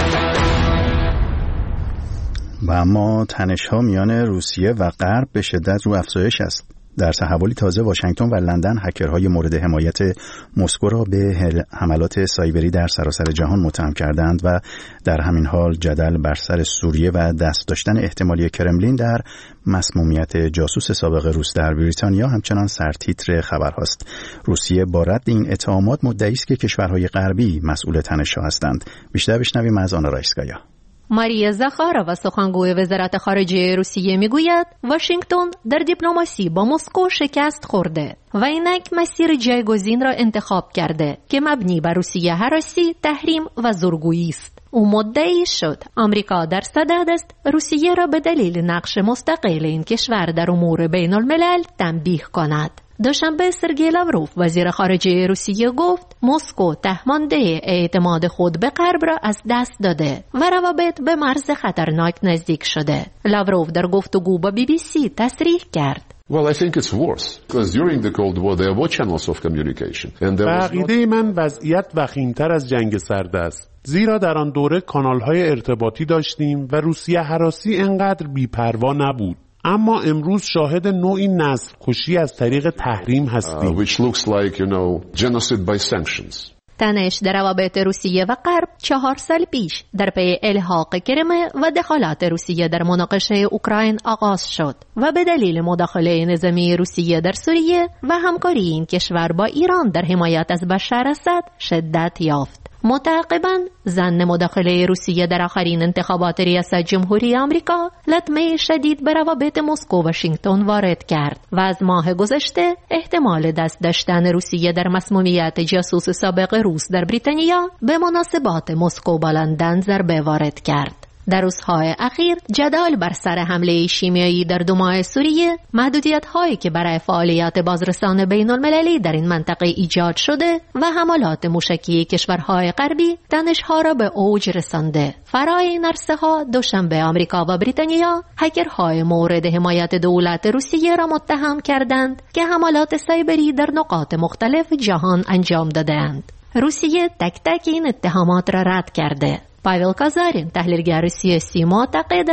و اما تنش‌ها میان روسیه و غرب به شدت رو افزایش است. در تحولی تازه واشنگتن و لندن هکرهای مورد حمایت مسکو را به حملات سایبری در سراسر جهان متهم کردند و در همین حال جدل بر سر سوریه و دست داشتن احتمالی کرملین در مسمومیت جاسوس سابق روس در بریتانیا همچنان سرتیتر خبرهاست. روسیه با رد این اتهامات مدعی است که کشورهای غربی مسئول تنش‌ها هستند. بیشتر بشنویم از آنا رایسکایا. ماریا زاخارова سخنگوی وزارت خارجه روسیه میگوید واشنگتن در دیپلماسی با مسکو شکست خورده و اینک مسیر جایگزین را انتخاب کرده که مبنی بر روسیه هراسی، تحریم و زورگویی است. او مدعی شد آمریکا در صدد است روسیه را به دلیل نقش مستقل این کشور در امور بین الملل تنبیه کند. دوشنبه سرگئی لاوروف وزیر خارجه روسیه گفت مسکو تهمانده اعتماد خود به غرب را از دست داده و روابط به مرز خطرناک نزدیک شده. لاوروف در گفتگو با بی بی سی تصریح کرد. Well, I think it's worse because during the Cold War there were channels of communication. And there was عقیده من وضعیت وخیم‌تر از جنگ سرد است. زیرا در آن دوره کانال‌های ارتباطی داشتیم و روسیه هراسی انقدر بی‌پروا نبود. اما امروز شاهد نوعی نسل کشی از طریق تحریم هستیم. Uh, which looks like, you know, genocide by sanctions. تنش در روابط روسیه و غرب چهار سال پیش در پی الحاق کریم و دخالت روسیه در مناقشه اوکراین آغاز شد و به دلیل مداخله نظامی روسیه در سوریه و همکاری این کشور با ایران در حمایت از بشار اسد شدت یافت. متعاقباً ظن مداخله روسیه در آخرین انتخابات ریاست جمهوری آمریکا لطمه شدید به روابط مسکو و واشنگتن وارد کرد و از ماه گذشته احتمال دست داشتن روسیه در مسمومیت جاسوس سابق روس در بریتانیا به مناسبات مسکو با لندن ضربه وارد کرد. در روزهای اخیر جدال بر سر حمله شیمیایی در دو ماه سوریه، محدودیت‌هایی که برای فعالیت بازرسان بین‌المللی در این منطقه ایجاد شده و حملات موشکی کشورهای غربی تنش‌ها را به اوج رسانده. فرای این عرصه‌ها دوشنبه آمریکا و بریتانیا هکرهای مورد حمایت دولت روسیه را متهم کردند که حملات سایبری در نقاط مختلف جهان انجام داده‌اند. روسیه تک تک این اتهامات را رد کرده. پاول کازارین تحلیلگر سیاسی معتقد است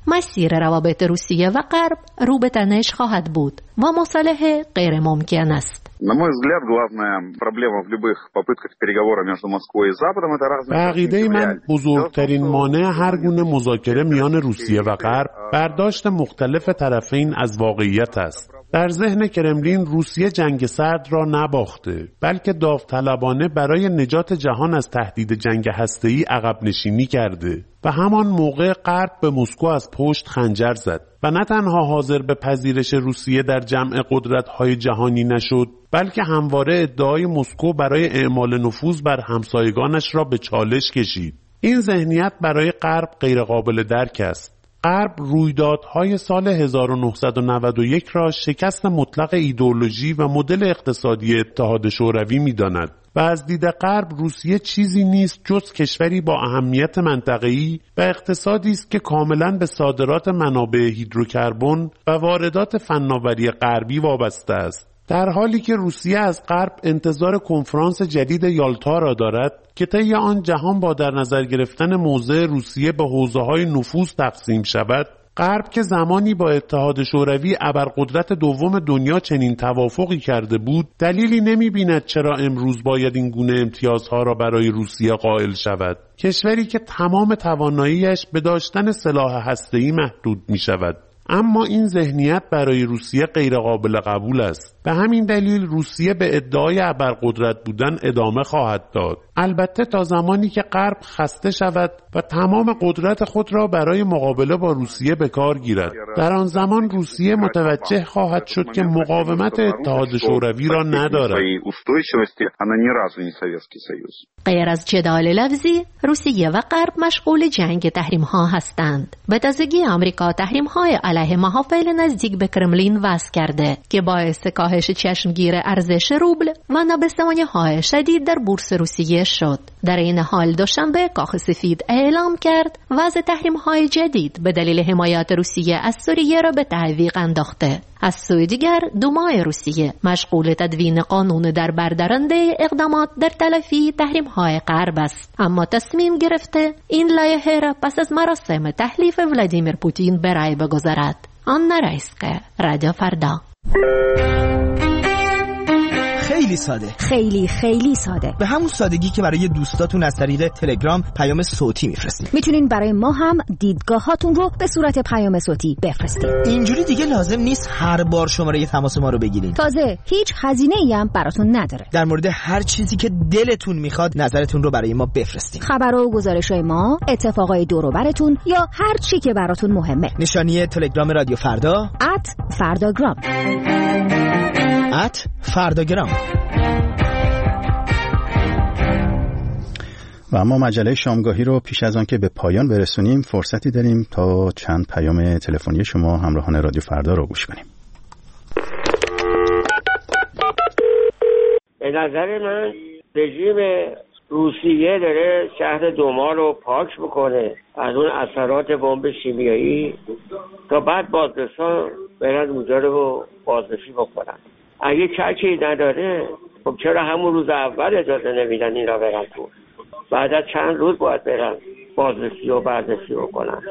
مسیر روابط روسیه و غرب رو به تنش خواهد بود و مصالحه غیر ممکن است. На мой взгляд, главная проблема в любых попытках переговоров между Москвой и Западом это разные. به عقیده من بزرگترین مانع هر گونه مذاکره میان روسیه و غرب برداشت مختلف طرفین از واقعیت است. در ذهن کرملین روسیه جنگ سرد را نباخته، بلکه داوطلبانه برای نجات جهان از تهدید جنگ هسته‌ای عقب نشینی کرده و همان موقع غرب به مسکو از پشت خنجر زد و نه تنها حاضر به پذیرش روسیه در جمع قدرت‌های جهانی نشد، بلکه همواره ادعای مسکو برای اعمال نفوذ بر همسایگانش را به چالش کشید. این ذهنیت برای غرب غیرقابل درک است. غرب رویدادهای سال هزار و نهصد و نود و یک را شکست مطلق ایدئولوژی و مدل اقتصادی اتحاد شوروی می‌داند و از دید غرب روسیه چیزی نیست جز کشوری با اهمیت منطقه‌ای و اقتصادی است که کاملاً به صادرات منابع هیدروکربن و واردات فناوری غربی وابسته است. در حالی که روسیه از غرب انتظار کنفرانس جدید یالتا را دارد که طی آن جهان با در نظر گرفتن موضع روسیه به حوزه‌های نفوذ تقسیم شود، غرب که زمانی با اتحاد شوروی ابرقدرت دوم دنیا چنین توافقی کرده بود، دلیلی نمی‌بیند چرا امروز باید این گونه امتیازها را برای روسیه قائل شود. کشوری که تمام تواناییش به داشتن سلاح هسته‌ای محدود می‌شود. اما این ذهنیت برای روسیه غیر قابل قبول است. به همین دلیل روسیه به ادعای ابرقدرت بودن ادامه خواهد داد. البته تا زمانی که غرب خسته شود و تمام قدرت خود را برای مقابله با روسیه به کار گیرد. در آن زمان روسیه متوجه خواهد شد که مقاومت اتحاد شوروی را ندارد. غیر از جدال لفظی، روسیه و غرب مشغول جنگ تحریم ها هستند. به تازگی آمریکا تحریم های علیه محافل نزدیک به کرملین وضع کرده که باعث کاهش چشمگیر ارزش روبل و نابسامانی های شدید در بورس روسیه شد. در این حال دوشنبه کاخ سفید اعلام کرد وضع تحریم های جدید به دلیل حمایت روسیه از سوریه را به تعویق انداخته. از سوی دیگر دومای روسیه مشغول تدوین قانون در بردارنده اقدامات در تلافی تحریم های غرب است، اما تصمیم گرفته این لایحه را پس از مراسم تحلیف ولادیمیر پوتین به رای بگذارد. آنا رایسکه، رادیو فردا. خیلی ساده، خیلی خیلی ساده، به همون سادگی که برای دوستاتون از طریق تلگرام پیام صوتی میفرستید. میتونین برای ما هم دیدگاهاتون رو به صورت پیام صوتی بفرستید. اینجوری دیگه لازم نیست هر بار شماره تماس ما رو بگیرین. تازه هیچ هزینه‌ای هم براتون نداره. در مورد هر چیزی که دلتون میخواد نظرتون رو برای ما بفرستید. خبر و گزارش‌های ما، اتفاقای دور و براتون یا هر چی که براتون مهمه. نشانی تلگرام رادیو فردا ات فرداگرام ات فرداگرام. و اما مجله شامگاهی رو پیش از آن که به پایان برسونیم فرصتی داریم تا چند پیام تلفنی شما همراهان رادیو فردا رو گوش کنیم. به نظر من رژیم روسیه داره شهر دوما رو پاک بکنه از اون اثرات بمب شیمیایی تا بعد بازرسان برن اونجا رو بازرسی بکنن. اگه چکی نداره خب چرا همون روز اول اجازه نمیدن اینا برن تو؟ بعد از چند روز باید برن بازرسی و بررسی بکنن.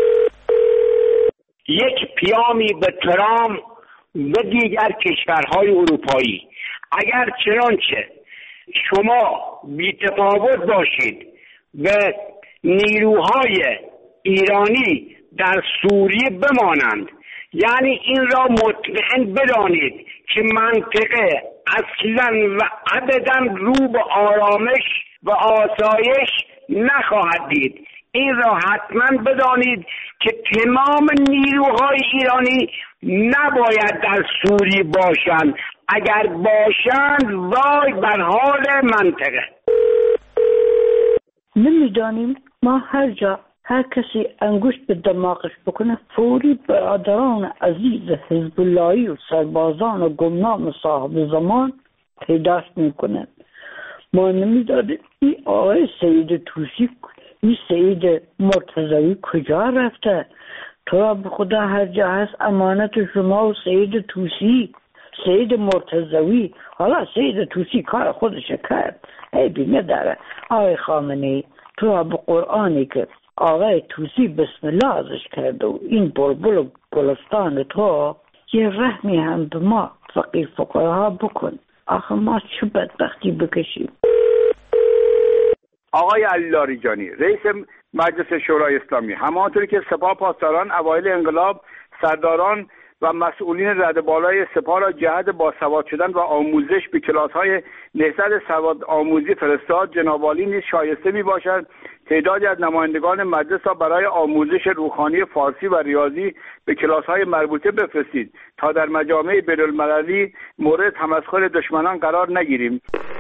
یک پیامی به ترامپ و دیگر کشورهای اروپایی، اگر چنانچه شما بی‌تفاوت باشید و نیروهای ایرانی در سوریه بمانند، یعنی این را مطمئن بدانید که منطقه اصلا و ابدا رو به آرامش و آسایش نخواهد دید. این را حتما بدانید که تمام نیروهای ایرانی نباید در سوریه باشند. اگر باشند وای بر حال منطقه. نمیدانیم ما هر جا هر کسی انگشت به دماغش بکنه فوری برادران عزیز حزب اللهی و سربازان و گمنام صاحب زمان پیداست میکنه. ما نمیدانیم این آقای سید توسی، این سید مرتضوی کجا رفته؟ تو را به خدا هر جا هست امانت شما و سید توسی، سید مرتضوی. حالا سید توسی کار خودش کرد، عیبی نداره. آقای خامنه‌ای تو را به قرآنی که آقای توسی بسم الله ازش کرده و این بلبل گلستان تو یه رحمی هم به ما فقیر فقراها بکن. آخه ما چه بدبختی بکشیم. آقای علی لاریجانی رئیس مجلس شورای اسلامی، همانطوری که سپاه پاسداران اوایل انقلاب سرداران و مسئولین رده بالای سپاه را جهت باسواد شدن و آموزش به کلاس‌های نهضت سواد آموزی فرستاد، جناب عالی نیز شایسته می‌باشد تعدادی از نمایندگان مجلس را برای آموزش روحانی فارسی و ریاضی به کلاس‌های مربوطه بفرستید تا در مجامع بین‌المللی مورد تمسخر دشمنان قرار نگیریم.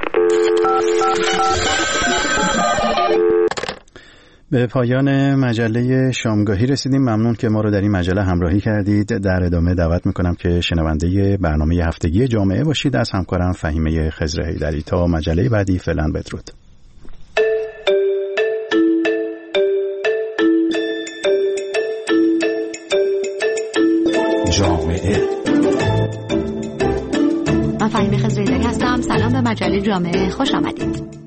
به پایان مجله شامگاهی رسیدیم. ممنون که ما رو در این مجله همراهی کردید. در ادامه دعوت میکنم که شنونده برنامه هفتگی جامعه باشید از همکارم فهیمه خضر حیدری. تا مجله بعدی فعلا بدرود. جامعه. من فهیمه خضر حیدری هستم. سلام به مجله جامعه، خوش آمدید.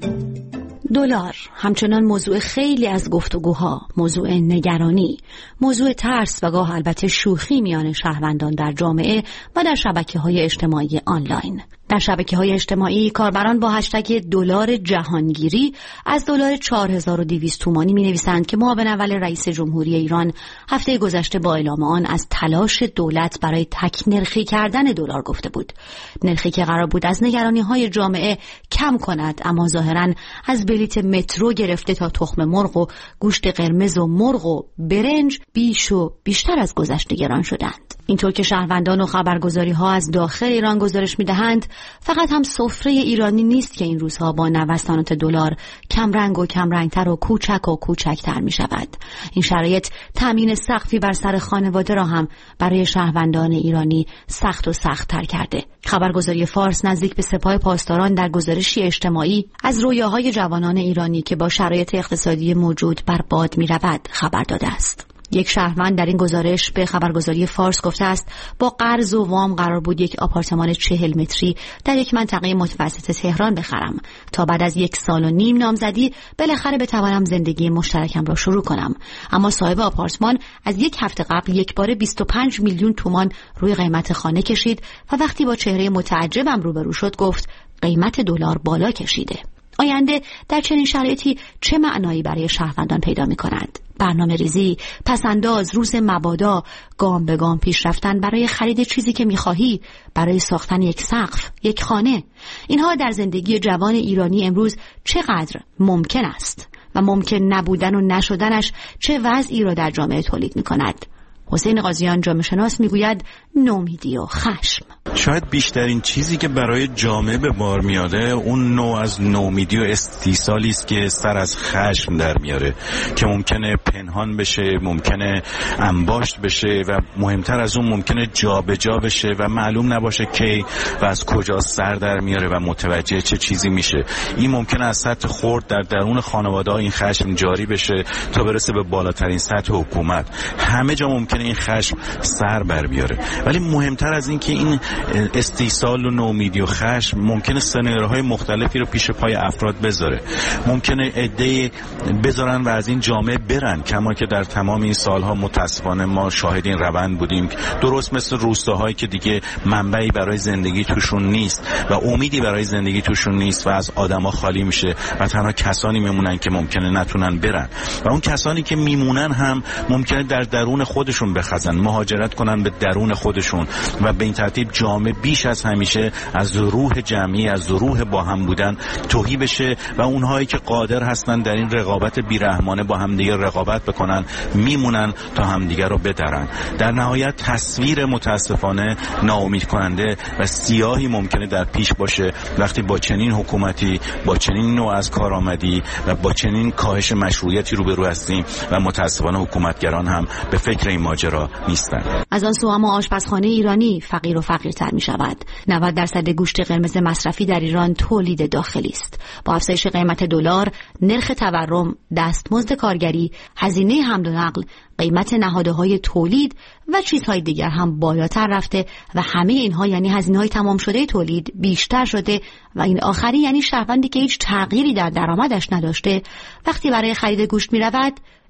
دلار همچنان موضوع خیلی از گفتگوها، موضوع نگرانی، موضوع ترس و گاه البته شوخی میان شهروندان در جامعه و در شبکه‌های اجتماعی آنلاین. در شبکه‌های اجتماعی کاربران با هشتگ دلار جهانگیری از دلار چهار هزار و دویست تومانی می‌نویسند که معاون اول رئیس جمهوری ایران هفته گذشته با اعلام آن از تلاش دولت برای تک نرخی کردن دلار گفته بود. نرخی که قرار بود از نگرانی‌های جامعه کم کند، اما ظاهراً از بلیت مترو گرفته تا تخم مرغ و گوشت قرمز و مرغ و برنج بیش و بیشتر از گذشته گران شدند. اینطور که شهروندان و خبرگزاری‌ها از داخل ایران گزارش می‌دهند، فقط هم سفره ایرانی نیست که این روزها با نوسانات دلار کم رنگ و کم رنگتر و کوچک و کوچکتر می شود. این شرایط تامین سقفی بر سر خانواده را هم برای شهروندان ایرانی سخت و سخت تر کرده. خبرگزاری فارس نزدیک به سپاه پاسداران در گزارشی اجتماعی از رویاهای جوانان ایرانی که با شرایط اقتصادی موجود بر باد می رود خبر داده است. یک شهروند در این گزارش به خبرگزاری فارس گفته است با قرض و وام قرار بود یک آپارتمان چهل متری در یک منطقه متوسط تهران بخرم تا بعد از یک سال و نیم نامزدی بالاخره بتوانم زندگی مشترکم را شروع کنم. اما صاحب آپارتمان از یک هفته قبل یک باره بیست و پنج میلیون تومان روی قیمت خانه کشید و وقتی با چهره متعجبم روبرو شد گفت قیمت دلار بالا کشیده. آینده در چنین شرایطی چه معنایی برای شهروندان پیدا می کند؟ برنامه ریزی، پسنداز، روز مبادا، گام به گام پیش رفتن برای خرید چیزی که می‌خواهی، برای ساختن یک سقف، یک خانه. اینها در زندگی جوان ایرانی امروز چقدر ممکن است و ممکن نبودن و نشدنش چه وضعی را در جامعه تولید می‌کند. حسین قاضیان جامعه شناس میگوید نومیدی و خشم. شاید بیشترین چیزی که برای جامعه به بار میاده اون نوع از نومیدی و استیصالی است که سر از خشم در میاره که ممکنه پنهان بشه، ممکنه انباشت بشه و مهمتر از اون ممکنه جابجا بشه و معلوم نباشه کی و از کجا سر در میاره و متوجه چه چیزی میشه. این ممکنه از سطح خرد در درون خانواده‌ها این خشم جاری بشه تا برسه به بالاترین سطح حکومت. همه جا ممکنه این خشم سر بر بیاره. ولی مهمتر از این که این استیصال و نومیدی و خشم ممکنه سناریوهای مختلفی رو پیش پای افراد بذاره. ممکنه عده‌ای بذارن و از این جامعه برن، کما که در تمام این سالها متاسفانه ما شاهد این روند بودیم، درست مثل روستاهایی که دیگه منبعی برای زندگی توشون نیست و امیدی برای زندگی توشون نیست و از آدما خالی میشه و تنها کسانی میمونن که ممکنه نتونن برن و اون کسانی که میمونن هم ممکنه در درون خودشون بخزن، مهاجرت کنن به درون خودشون و به این ترتیب جامعه بیش از همیشه از روح جمعی، از روح با هم بودن تهی بشه و اونهایی که قادر هستن در این رقابت بیرحمانه با همدیگه رقابت بکنن میمونن تا همدیگه رو بدرن. در نهایت تصویر متاسفانه ناامید کننده و سیاهی ممکنه در پیش باشه وقتی با چنین حکومتی، با چنین نوع از کارآمدی و با چنین کاهش مشروعیتی روبرو هستیم و متاسفانه حکومتگران هم به فکر این ماجرا نیستن. از آن سو اما آشپزخانه ایرانی فقیر و فقیرتر می شود. نود درصد گوشت قرمز مصرفی در ایران تولید داخلی است. با افزایش قیمت دلار، نرخ تورم، دستمزد کارگری، هزینه حمل و نقل، قیمت نهادهای تولید و چیزهای دیگر هم بالاتر رفته و همه اینها یعنی هزینه‌های تمام شده تولید بیشتر شده و این آخری یعنی شهروندی که هیچ تغییری در درآمدش نداشته وقتی برای خرید گوشت می رود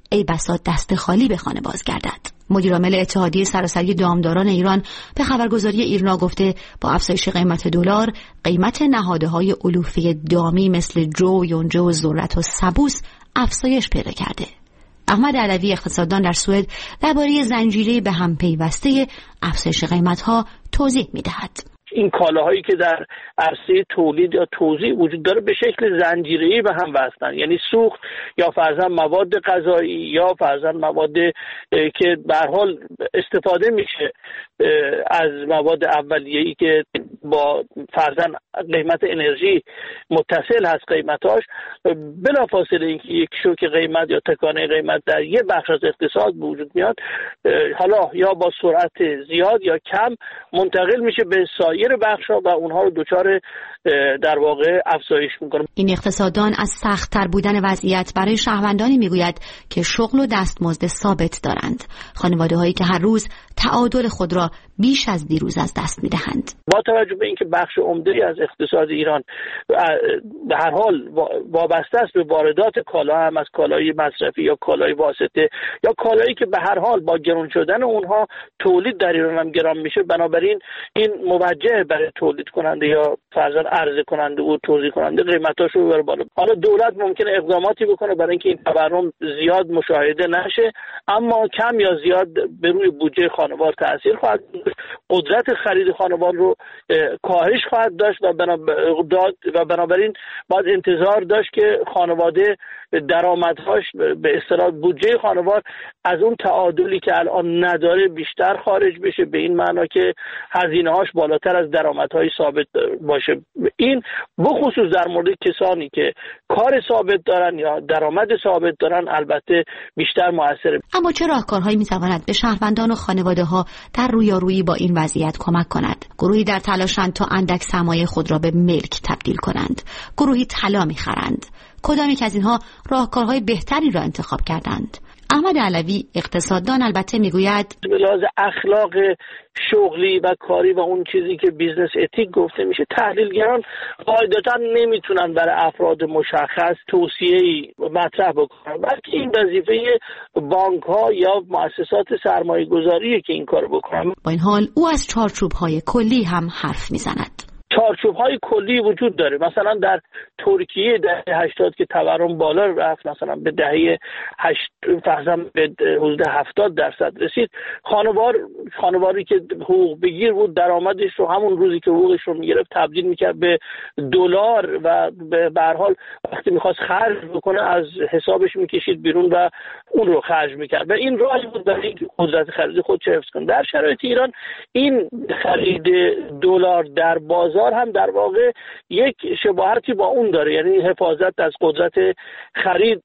ای بسا دست خالی به خانه بازگردد. مدیرعامل اتحادیه سراسری دامداران ایران به خبرگزاری ایرنا گفته با افزایش قیمت دلار، قیمت نهادهای علوفه دامی مثل جو، یونجه و ذرت و سبوس افزایش پیدا کرده. احمد علوی اقتصاددان در سوئد درباره زنجیره به هم پیوسته افزایش قیمت‌ها توضیح می‌دهد. این کالاهایی که در عرصه تولید یا توزیع وجود داره به شکل زنجیره‌ای به هم وصلن، یعنی سوخت یا فرضاً مواد غذایی یا فرضاً مواد که به هر حال استفاده میشه از مواد اولیه‌ای که با فرضاً قیمت انرژی متصل هست قیمتاش، بلافاصله اینکه یک شوک قیمت یا تکانه قیمت در یه بخش از اقتصاد به وجود میاد، حالا یا با سرعت زیاد یا کم منتقل میشه به سایر بخش‌ها و اونها رو دچار در واقع افزایش میکنه. این اقتصاددان از سخت‌تر بودن وضعیت برای شهروندانی میگوید که شغل و دستمزد ثابت دارند، خانواده‌هایی که هر روز تعادل خود را بیش از دیروز از دست میدهند. با توجه به اینکه بخش عمده‌ای از اقتصاد ایران به هر حال وابسته است به واردات کالا، هم از کالای مصرفی یا کالای واسطه یا کالایی که به هر حال با گران شدن اونها تولید در ایران هم گران میشه، بنابراین این موجه برای تولید کننده یا فرضاً عرضه کننده و توزیع کننده قیمتاشو ببره بالا. حالا دولت ممکنه اقداماتی بکنه برای اینکه این تورم زیاد مشاهده نشه، اما کم یا زیاد به روی بودجه خانوار تاثیر خواهد داشت، قدرت خرید خانوار رو کاهش خواهد داشت و و بنابراین باید انتظار داشت که خانواده درآمدهاش به اصطلاح بودجه خانوار از اون تعادلی که الان نداره بیشتر خارج بشه، به این معنا که هزینه‌هاش بالاتر از درآمدهای ثابت باشه. این بخصوص در مورد کسانی که کار ثابت دارن یا درآمد ثابت دارن البته بیشتر موثره. اما چه راهکارهایی می‌تواند به شهروندان و خانواده‌ها در رویارویی با این وضعیت کمک کند؟ گروهی در تلاشند تا اندک سرمایه خود را به ملک تبدیل کنند، گروهی طلا می‌خرند. کدام یک از اینها راهکارهای بهتری را انتخاب کردند؟ احمد علوی اقتصاددان البته میگوید به لحاظ اخلاق شغلی و کاری و اون چیزی که بیزنس اتیک گفته میشه، تحلیلگران قاعدتا نمیتونن برای افراد مشخص توصیه‌ای مطرح بکنن، بلکه این وظیفه بانک‌ها یا مؤسسات سرمایه‌گذاریه که این کارو بکنن. با این حال او از چارچوب‌های کلی هم حرف میزند. چارچوب‌های کلی وجود داره. مثلا در ترکیه دهه هشتاد که تورم بالا رفت، مثلا به دهه هشت فرضاً به حدود هفتاد درصد رسید، خانوار خانواری که حقوق بگیر بود درآمدش رو همون روزی که حقوقش رو میگرفت تبدیل میکرد به دلار و به هر حال وقتی میخواست خرج بکنه از حسابش میکشید بیرون و اون رو خرج میکرد و این راهی بود برای اینکه قدرت خرید خودش حفظ کنه. در شرایط ایران این خرید دلار در بازار هم در واقع یک شباهتی با اون داره، یعنی حفاظت از قدرت خرید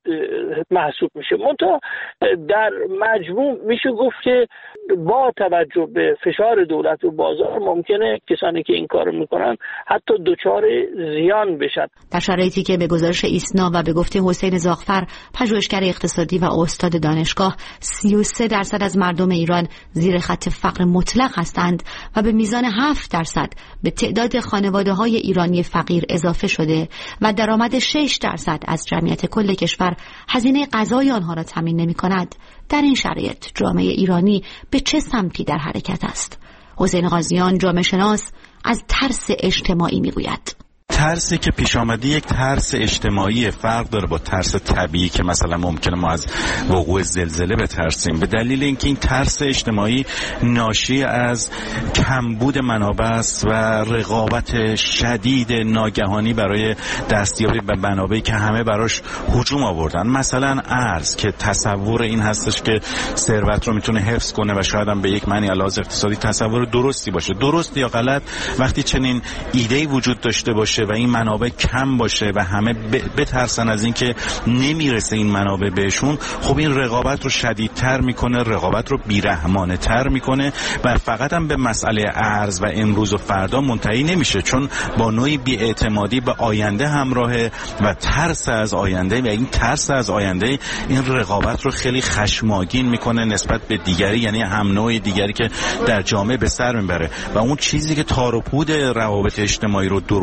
محسوب میشه. منتها در مجموع میشه گفت که با توجه به فشار دولت و بازار ممکنه کسانی که این کارو میکنن حتی دچار زیان بشن. در شرایطی که به گزارش ایسنا و به گفته حسین زاغفر پژوهشگر اقتصادی و استاد دانشگاه سی و سه درصد از مردم ایران زیر خط فقر مطلق هستند و به میزان هفت درصد به تعداد خانواده‌های ایرانی فقیر اضافه شده و درآمد شش درصد از جمعیت کل کشور هزینه غذای آنها را تامین نمی‌کند، در این شرایط جامعه ایرانی به چه سمتی در حرکت است؟ حسین قاضیان جامعه شناس از ترس اجتماعی میگوید. ترسی که پیش آمده یک ترس اجتماعی، فرق داره با ترس طبیعی که مثلا ممکنه ما از وقوع زلزله بترسیم، به دلیل اینکه این ترس اجتماعی ناشی از کمبود منابع است و رقابت شدید ناگهانی برای دستیابی به منابعی که همه براش هجوم آوردن. مثلا ارز که تصور این هستش که ثروت رو میتونه حفظ کنه و شاید هم به یک معنی علاوه اقتصادی تصور درستی باشه. درست یا غلط، وقتی چنین ایده‌ای وجود داشته باشه و این منابع کم باشه و همه بترسن از این که نمیرسه این منابع بهشون، خب این رقابت رو شدیدتر میکنه، رقابت رو بیرحمانه تر میکنه و فقط هم به مسئله ارز و امروز و فردا منتهی نمیشه، چون با نوعی بی‌اعتمادی به آینده همراهه و ترس از آینده و این ترس از آینده این رقابت رو خیلی خشمگین میکنه نسبت به دیگری، یعنی هم نوع دیگری که در جامعه به سر میبره و اون چیزی که تار و پود روابط اجتماعی رو درست میکنه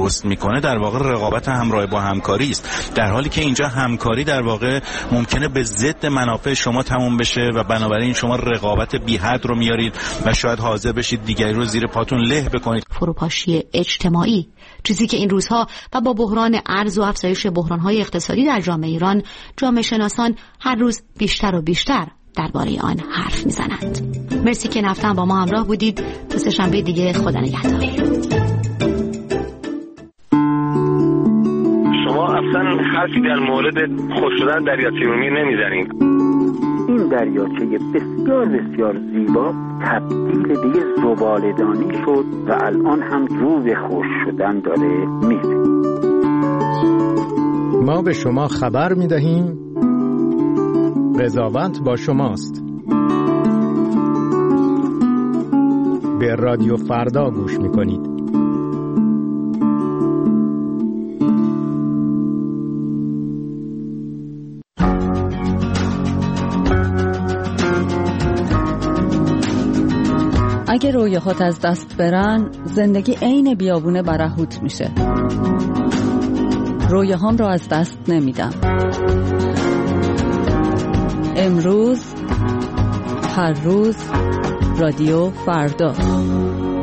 میکنه در واقع رقابت همراه با همکاری است، در حالی که اینجا همکاری در واقع ممکنه به ضد منافع شما تموم بشه و بنابراین شما رقابت بی حد رو میارید و شاید حاضر بشید دیگری رو زیر پاتون له بکنید. فروپاشی اجتماعی، چیزی که این روزها و با بحران ارز و افزایش بحران‌های اقتصادی در جامعه ایران، جامعه شناسان هر روز بیشتر و بیشتر درباره آن حرف میزنند. مرسی که نفتن با ما همراه بودید. تا سه شنبه دیگه، خدا نگهدار. شما اصلا حرفی در مورد خوش شدن دریاچه ارومیه نمیزنید. این دریاچه بسیار بسیار زیبا تبدیل به یه زباله‌دانی شد و الان هم رو به خشک شدن داره میره. ما به شما خبر میدهیم، قضاوت با شماست. به رادیو فردا گوش میکنید. اگه رویاهات از دست برن، زندگی عین بیابون برهوت میشه. رویاهام رو از دست نمیدم. امروز، هر روز، رادیو فردا.